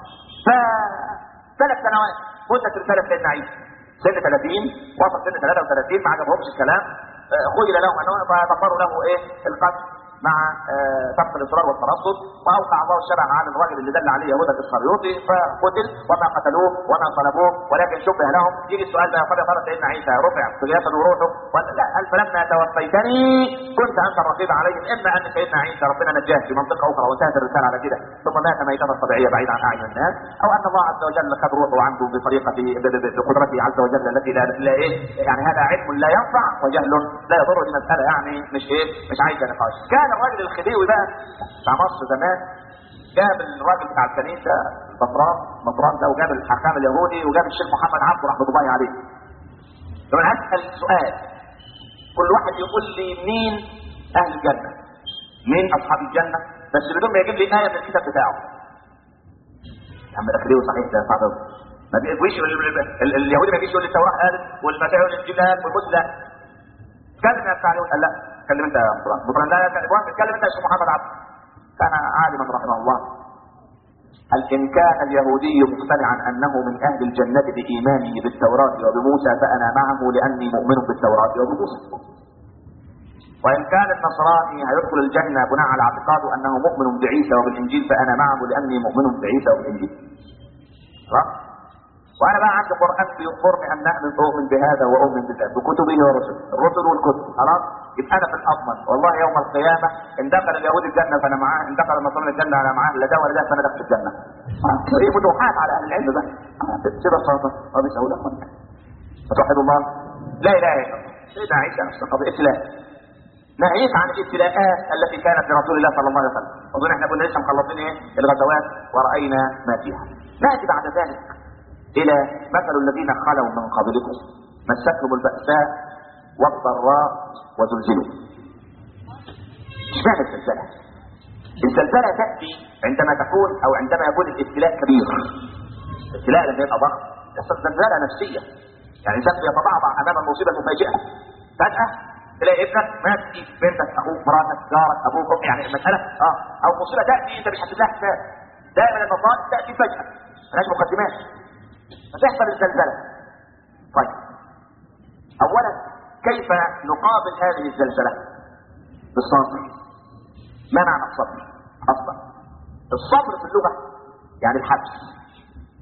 فثلاث سنوات مده رساله سيدنا عيسى سن 30 وصل سن 33 ما عجبهمش الكلام خيل لهم انه فضمروا له ايه؟ القتل مع سبق الاصرار والترصد واوقع الله الشرع عن الراجل اللي دل عليه يهوذا الاسخريوطي فقتل وما قتلوه وما صلبوه ولكن شبه لهم. يجي السؤال بقى قال سيدنا عيسى رفع في جسده وروحه ولا لا؟ قال فلما توفيتني كنت انت الرقيب عليهم. اما ان سيدنا عيسى ربنا نجاه في منطقه اخرى وانتهت الرساله على كده ثم مات ميته طبيعيه بعيد عن اعين الناس، او ان الله عز وجل خد روحه عنده بطريقته بقدرته عز وجل التي لا ايه يعني هذا علم لا ينفع وجهل لا يضر. دي مساله يعني مش عايزه نقاش. كان الراجل الخديوي بقى بتاع مصر زمان جاب الراجل بتاع الكنيسه مطران ده وجاب الحكام اليهودي وجاب الشيخ محمد عبده رحمه الله عليه. لما اسال سؤال كل واحد يقول لي مين اهل الجنه؟ مين اصحاب الجنه؟ بس بدون ما يجيب لي ايه من الكتاب بتاعه. يا عم الخديوي صحيح ده صعب ما بيجيش اليهودي ما بيجيش يقول لي التوراه قالت والمسيح يقول الانجيل قال والمسلم لا. اتكلم يا بتاع اليهود. قال لا اتكلم انت يا مطران لا اتكلم انت يا شيخ محمد عبد. كان عالما رحمه الله. قال ان كان اليهودي مقتنعا انه من اهل الجنه بايمانه بالتوراه وبموسى فانا معه لاني مؤمن بالتوراه وبموسى. وان كان النصراني هيدخل الجنه بناء على اعتقاده انه مؤمن بعيسى وبالانجيل فانا معه لاني مؤمن بعيسى وبالانجيل. وانا بقى عندي قران بيخبرني ان اؤمن بهذا واؤمن بذلك بكتبه ورسله الرسل والكتب. خلاص يبقى انا في الاضمن والله يوم القيامه ان دخل اليهود الجنه فانا معاه، ان دخل النصارى الجنه انا معاه، لا ده ولا ده فانا داخل الجنه. ايه فتوحات على اهل العلم بقى كده بساطه وبسهوله. فتوحد الله لا اله الا الله. سيدنا عيسى نفس القضيه ابتلاء. ناهيك عن الابتلاءات التي كانت لرسول الله صلى الله عليه وسلم. اظن احنا كنا لسه مخلصين ايه؟ الغزوات وراينا ما فيها. ناتي بعد ذلك الى مثل الذين خلوا من قبلكم مستهم البأساء والضراء وزلزلوا. اشمعنى الزلزلة؟ الزلزلة تأتي عندما تكون او عندما يكون الابتلاء كبير. الابتلاء لما يبقى ضخم يحصل زلزلة نفسية. يعني الانسان يتضعضع امام المصيبة المفاجئة. فجأة تلاقي ابنك مات في بنتك اخوك مراتك جارك ابوك يعني المسألة او مصيبة تأتي انت مش هتلاقي حساب. دائما المصائب تأتي فجأة مالهاش مقدمات فتحصل الزلزلة. طيب اولا كيف نقابل هذه الزلزلة؟ بالصبر. ما معنى الصبر اصلا؟ الصبر في اللغة يعني الحبس.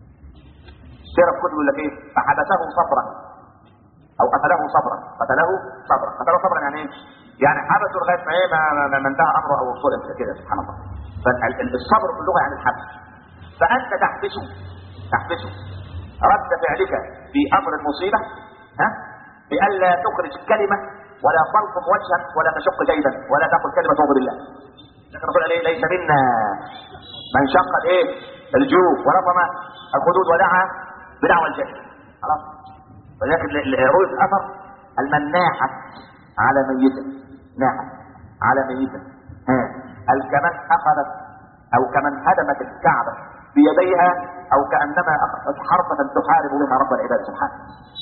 تقرا في كتب يقول لك ايه؟ فحبسه صبرا او قتله صبرا، قتله صبرا يعني ايه؟ يعني حبسه لغايه ما ايه ما انتهى امره او وصول كده. سبحان الله. فالصبر في اللغه يعني الحبس. فانت تحبسه رد فعلك في امر المصيبه، بألا تخرج كلمه ولا تلطم وجها ولا تشق جيبا ولا تقل كلمه تغضب الله. لكن الرسول عليه ليس منا من شق الايه؟ الجوف ولطم الخدود ودعا بدعوى الجهل. خلاص. ولكن رؤيه الاثر المناحه على ميته، ناحه على ميته، الكمن اخذت او كمن هدمت الكعبه بيديها او كانما اخذت حرفه تحارب بها رب العباد سبحانه.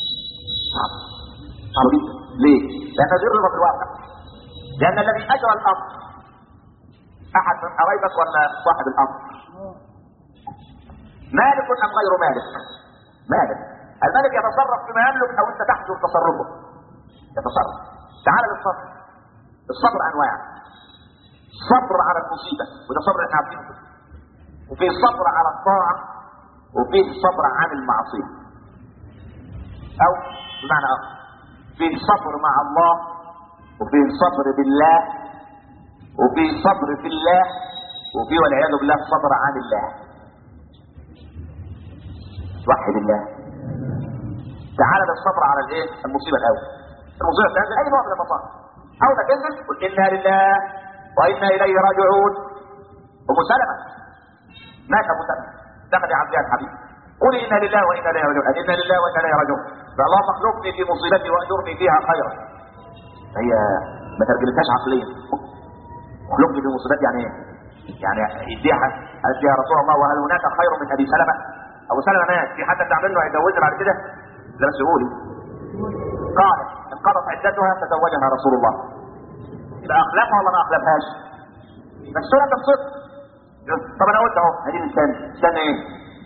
صعب جدا. ليه؟ لان غير رضا بالواقع. لان الذي اجرى الامر احد من قرايبك ولا صاحب الامر؟ مالك ام غير مالك؟ مالك. الملك يتصرف فيما يملك او انت تحجر تصرفه. يتصرف. تعال للصبر. الصبر انواع. صبر على المصيبه وده صبر احنا عارفينه. وفي صبر على الطاعه وفي صبر عن المعصيه. او بمعنى اخر في صبر مع الله وفي صبر بالله وفي صبر في الله وفي والعياذ بالله صبر عن الله. وحد الله. تعال للصبر على الايه؟ المصيبه الاول. المصيبه تنزل اي نوع من المصائب. اول ما تنزل قل انا لله وانا اليه راجعون. ام سلمه مات ابو سلمه دخل عبدها الحبيب قل انا لله وانا اليه راجعون. انا لله وانا اليه راجعون. فاللهم اخلفني في مصيبتي واجرني فيها خيرا. هي ما ترجمتهاش عقليا. اخلفني في مصيبتي يعني ايه؟ يعني اديها قالت يا رسول الله وهل هناك خير من ابي سلمه؟ ابو سلمه مات، في حد تعمل له هيتجوزها بعد كده؟ لا بس يقولي. قال انقضت عدتها تزوجها رسول الله. يبقى اخلفها ولا ما اخلفهاش؟ بس سنه الصدق. طب انا قلت اهو هدي استنى ايه؟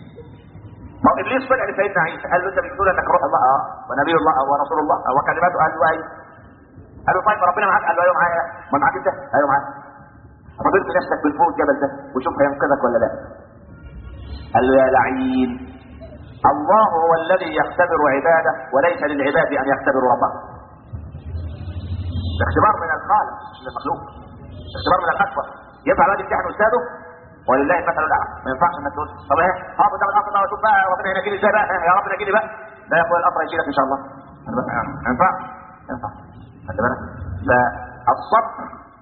ما هو ابليس طلع لسيدنا عيسى قال له انت بتقول انك روح الله ونبي الله ورسول الله وكلماته. قال له ايوه. قال له طيب ربنا معاك؟ قال له ايوه معايا. ما معاك انت؟ ايوه معاك. فضلت نفسك بالفوق الجبل ده وشوف هينقذك ولا لا. قال له يا لعين الله هو الذي يختبر عباده وليس للعباد ان يختبروا ربهم. الاختبار من الخالق مش من المخلوق. الاختبار من الاكبر. ينفع الواحد يمتحن استاذه؟ ولله المثل الاعلى. ما ينفعش انك تقول طب ايه حافظ على الامر وشوف بقى ربنا ينجيني ازاي بقى يا رب نجيني بقى. لا يا اخويا الامر يشيلك ان شاء الله. ما ينفعش. خد بالك. فالصبر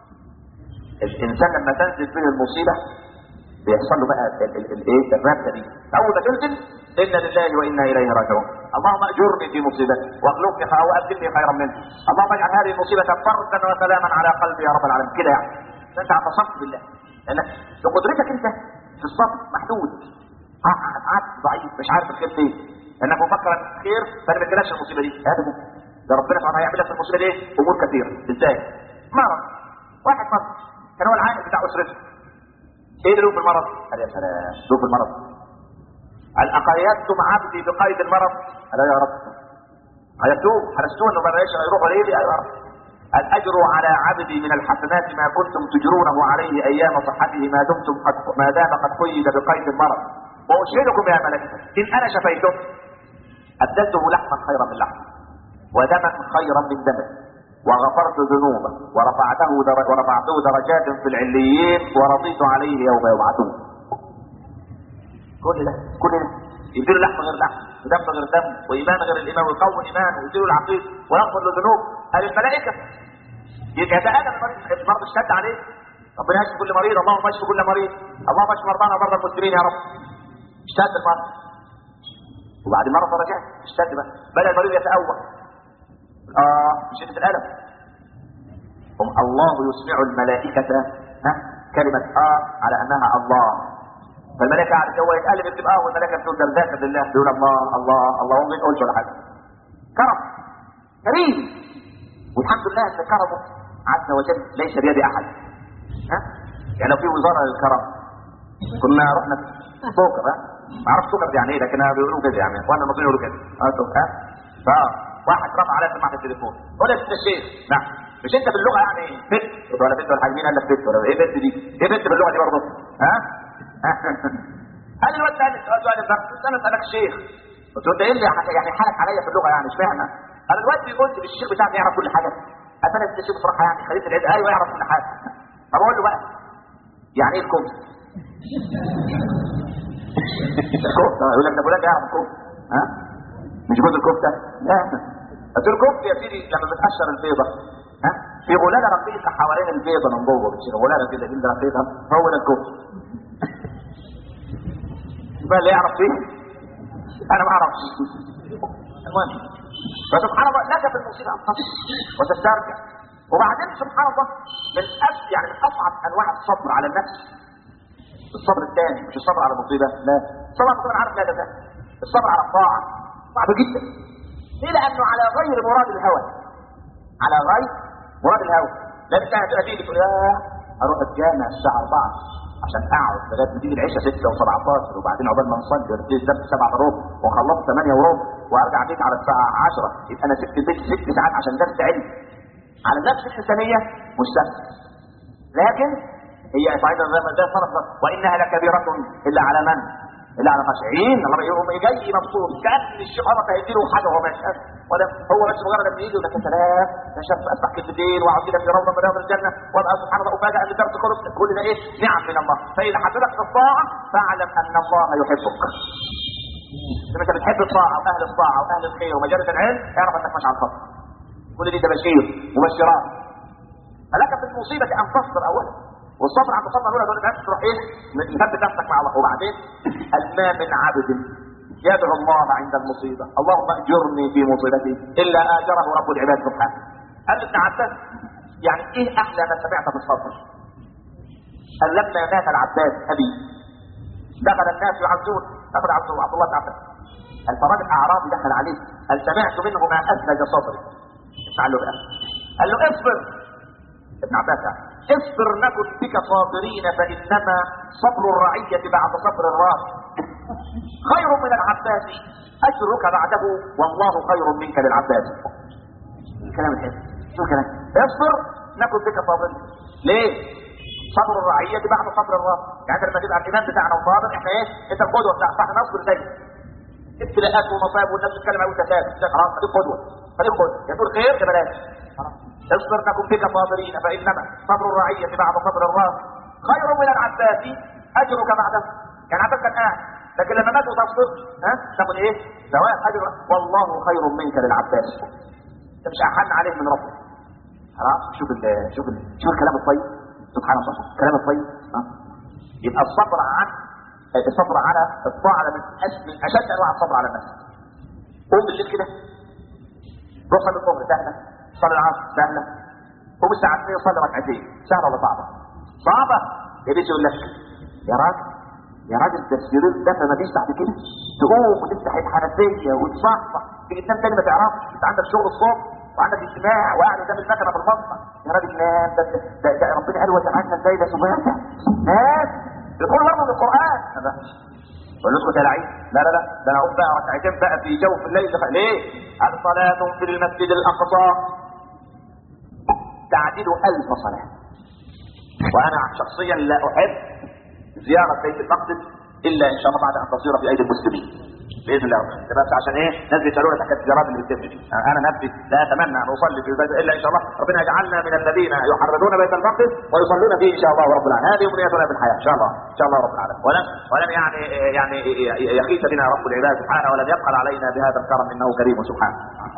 الانسان لما تنزل به المصيبه بيحصل له بقى الايه الرابطه دي. اول ما تنزل انا لله وانا اليه راجعون. اللهم اجرني في مصيبتي واخلفني وابدلني خيرا منه. اللهم اجعل هذه المصيبه فردا وسلاما على قلبي يا رب العالمين. كده يعني انت اعتصمت بالله لانك بقدرتك انت في الصبر محدود. عبد ضعيف مش عارف الخير فين. لانك مفكر ان الخير فانا ما اديلكش المصيبه دي. ابدا. ده ربنا سبحانه هيعمل لك في المصيبه دي امور كثيره. ازاي؟ مرض. واحد مرض كان هو العائل بتاع اسرته. ايه اللي له في المرض؟ قال يا سلام له في المرض. قال اقيدتم عبدي بقيد المرض؟ قال يا رب. قيدتوه حرستوه انه ما بقاش يروح ولا يجي. يا رب. قال اجروا على عبدي من الحسنات ما كنتم تجرونه عليه ايام صحته ما دام قد قيد بقيد المرض. واشهدكم يا ملائكه ان انا شفيته ابدلته لحما خيرا من لحمه ودما خيرا من دمه وغفرت ذنوبه ورفعته درجات في العليين ورضيت عليه يوم يبعثون. كل ده يدير لحم غير لحم ودم غير دم وايمان غير الايمان ويقوي ايمان ويدير العقيد ويغفر له ذنوب. قال الملائكه يتآلم المرض اشتد عليه. ربنا يشفي كل مريض. اللهم اشفي كل مريض. اللهم اشفي مرضانا ومرضى المسلمين يا رب. اشتد المرض وبعد مرض رجع اشتد بقى بدا المريض يتأوه. من شدة الألم. الله يسمع الملائكة كلمة على أنها الله. فالملائكة قاعدة هو يتقلب يكتب والملائكة بتقول ده ذاكر لله بيقول الله الله الله وما يقولش ولا حاجة. كرم كريم. والحمد لله أن كرمه عز وجل ليس بيد أحد. يعني لو في وزارة للكرم كنا رحنا سكر. ما اعرفش سكر يعني ايه لكن بيقولوا كده يعني وانا المصريين يقولوا كده. واحد رفع على سماعه التليفون ولا الشيخ. نعم مش انت باللغه يعني بنت ولا بنت ولا حاجه. مين قال لك بنت ولا ايه بنت دي؟ ايه بنت باللغه دي برضه؟ قال الواد ده السؤال ده انا اسالك شيخ قلت له انت ايه اللي يعني حالك عليا في اللغه يعني اشمعنى؟ انا دلوقتي بيقول لي الشيخ بتاعك يعرف كل حاجه. انا الشيخ بصراحه يعني خليت العيد ايوه يعرف كل حاجه. طب اقول له بقى يعني ايه الكفر؟ الكفته يقول لك ده فلان يعرف الكفته. ها؟ مش جوز الكفته؟ لا. قلت له الكفته يا سيدي لما بتقشر البيضه ها؟ في غلاله رقيقه حوالين البيضه من جوه بتصير غلاله كده جلد رقيقه هو ده الكفته. بقى اللي يعرف فيه انا ما اعرفش. المهم فسبحان الله لك في المصيبه ان تصل وتسترجع. وبعدين سبحان الله من يعني من اصعب انواع الصبر على النفس الصبر الثاني، مش الصبر على المصيبه، لا الصبر على المصيبه عارف لا ده الصبر على الطاعه صعب جدا. ليه؟ لانه على غير مراد الهوى، على غير مراد الهوى. لا انت هتبقى تيجي تقول يا اروح الجامع الساعه 4 عشان اقعد لغايه ما تيجي العشاء 6 و17 وبعدين عقبال ما نصلي ونبتدي الدرس 7 وربع وخلصت 8 وربع وارجع بيت على الساعه 10 يبقى انا سبت البيت 6 ساعات عشان درس علم. على نفس الانسانيه مش سهل، لكن هي فائده ده فرض وانها لكبيره الا على من؟ الا على خاشعين. الله يقوم جاي مبسوط كان الشيخ عمر هيديله حاجه وهو ماشي ولا هو بس مجرد ما يجي ولا سلام يا شاب اسمع كلمتين واقعد كده في روضه من رياض الجنه وابقى سبحان الله افاجئ ان الدرس خلص. كل ده ايه؟ نعم من الله. فاذا حببك في الطاعه فاعلم ان الله يحبك. لما انت بتحب الطاعه واهل الطاعه واهل الخير ومجالس العلم اعرف انك ماشي على الخط. كل دي تبشير مبشرات. فلك في المصيبه ان تصبر اولا، والصبر عند الصبر الاولى دول الناس تروح ايه؟ مثبت نفسك مع الله. وبعدين ما من عبد يدعو الله عند المصيبه اللهم اجرني في مصيبتي الا اجره رب العباد سبحانه. قال ابن عباس يعني ايه احلى ما سمعت في الصبر؟ قال لما مات العباس ابي دخل الناس يعزون دخل عبد الله بن عباس. قال فراجل اعرابي دخل عليه قال سمعت منه ما اثلج صدري. قال له بقى قال له اصبر ابن عباس اصبر نكن بك صابرين فانما صبر الرعيه بعد صبر الراس خير من العباس اجرك بعده والله خير منك للعباس. الكلام الحلو شو الكلام؟ اصبر نكن بك صابرين. ليه؟ صبر الرعيه بعد صبر الراس. يعني لما تبقى الامام بتاعنا وصابر احنا ايه؟ انت القدوه بتاعنا فاحنا نصبر زيه. ابتلاءات ومصائب والناس بتتكلم عليه وتساهل خلاص دي قدوه فدي قدوه يقول خير يا بلاش. اصبر نكن بك صابرين فانما صبر الرعيه بعد صبر الراس خير من العباس اجرك بعده. يعني عباس كان قاعد لكن لما مات وتصبر ها تاخد ايه؟ ثواب اجر والله خير منك للعباس. انت مش احن عليه من ربك. خلاص شوف الكلام الطيب سبحان الله الكلام الطيب. يبقى الصبر على الطاعه من اشد انواع الصبر على النفس. قوم بالليل كده روح صلي الظهر سهله، صلي العصر سهله، قوم الساعه 2 صلي ركعتين سهله ولا صعبه؟ صعبه. يا يقول لك يا راجل ده السرير ده ما فيش بعد كده تقوم وتفتح الحنفيه وتصحصح تيجي تنام تاني ما تعرفش انت عندك شغل الصبح وعندك اجتماع وقاعد قدام المكنه في المصنع. يا راجل نام ده ربنا قال وجعلنا الليل سباتا. نام يدخلوا برضه من القران. قول لكم يا لعيب لا ده انا اقوم بقى ركعتين بقى في جوف الليل. ليه؟ الصلاه في المسجد الاقصى تعديل 1000 صلاه. وانا شخصيا لا احب زياره بيت المقدس الا ان شاء الله بعد ان تصير في ايدي المسلمين باذن الله. بس عشان ايه؟ ناس بيسالونا حكايه الزيارات اللي بتتم دي. انا نفسي لا اتمنى ان اصلي في بيت الا ان شاء الله ربنا يجعلنا من الذين يحررون بيت المقدس ويصلون فيه ان شاء الله رب العالمين. هذه امنيتنا في الحياه ان شاء الله رب العالمين. ولم يعني يخيس بنا رب العباد سبحانه ولم يبخل علينا بهذا الكرم انه كريم سبحانه.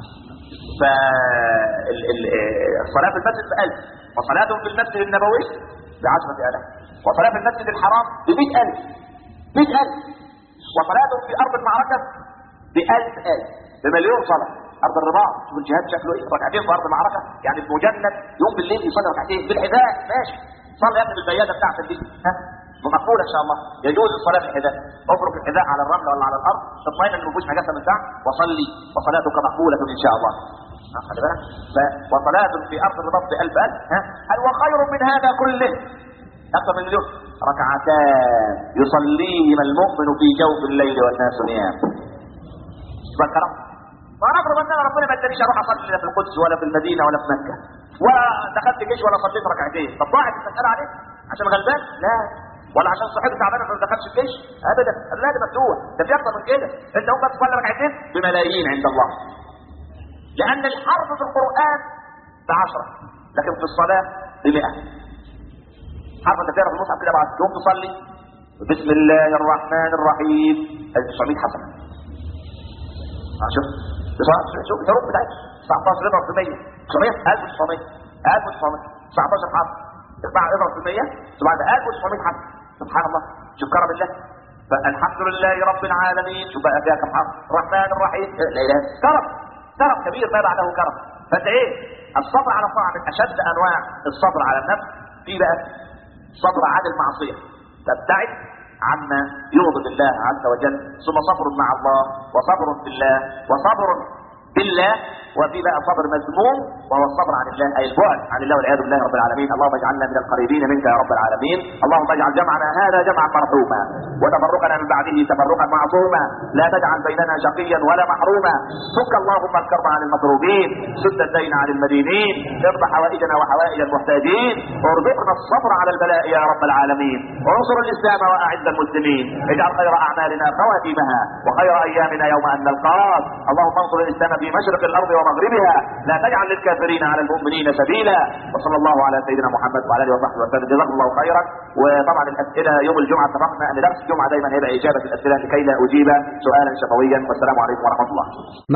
فالصلاه في المسجد ب1000 وصلاه في المسجد النبوي ب10,000 وصلاه في المسجد الحرام ب100,000 وصلاه في ارض المعركه ب1000,000 بمليون صلاه. ارض الرباط شوف الجهاد شكله ايه؟ ركعتين في ارض المعركه يعني المجند يوم بالليل يصلي ركعتين بالحذاء ماشي صلي يا ابن بالبياده بتاعتك دي ها مقبوله ان شاء الله. يجوز الصلاه بالحذاء افرك الحذاء على الرمل ولا على الارض تطمئن ان مفيش نجاسه من تحت وصلي وصلاتك مقبوله ان شاء الله. خلي بالك وصلاه في ارض الرباط ب1000,000 ها هل وخير من هذا كله اكثر من مليون ركعتان يصليهما المؤمن في جوف الليل والناس نيام. تذكر وانا افرض ان ربنا ما ادانيش اروح اصلي لا في القدس ولا في المدينه ولا في مكه ولا دخلت جيش ولا صليت ركعتين طب ضاعت المساله عليك عشان غلبان؟ لا ولا عشان صحتك تعبانه ما دخلش الجيش ابدا. لا ده مفتوح، ده في اكتر من كده. انت ممكن تصلي ركعتين بملايين عند الله، لان الحرف في القران ب10 لكن في الصلاه ب100. حرف انت تقرا في المصحف كده بعد تقوم تصلي بسم الله الرحمن الرحيم 900 حسنه. شوف الحروف بتاعتها 19 اضرب في 100 900 1900 19 حرف اضرب في 100 تبقى 1900 حرف. سبحان الله، شوف كرم الله. فالحمد لله رب العالمين، شوف بقى فيها كم حرف. الرحمن الرحيم، لا اله كرم كبير ما بعده كرم. فانت ايه؟ الصبر على الطاعه من اشد انواع الصبر على النفس. في بقى صبر عن المعصيه، تبتعد عما يغضب الله عز وجل، ثم صبر مع الله، وصبر في الله، وصبر بالله، وفي بقى صبر مذموم وهو الصبر عن الله، اي البعد عن الله والعياذ بالله رب العالمين. اللهم اجعلنا من القريبين منك يا رب العالمين. اللهم اجعل جمعنا هذا جمعا مرحوما، وتفرقنا من بعده تفرقا معصوما، لا تجعل بيننا شقيا ولا محروما. فك اللهم الكرب عن المكروبين، سد الدين عن المدينين، ارض حوائجنا وحوائج المحتاجين، وارزقنا الصبر على البلاء يا رب العالمين، وانصر الاسلام واعز المسلمين. اجعل خير اعمالنا خواتيمها، وخير ايامنا يوم ان نلقاك. اللهم انصر الاسلام في مشرق الارض ومغربها، لا تجعل للكافرين على المؤمنين سبيلا. وصلى الله على سيدنا محمد وعلى اله وصحبه وسلم. جزاكم الله خيرا. وطبعا الاسئله يوم الجمعه اتفقنا ان درس الجمعه دايما هيبقى اجابه الاسئله لكي لا اجيب سؤالا شفويا. والسلام عليكم ورحمه الله.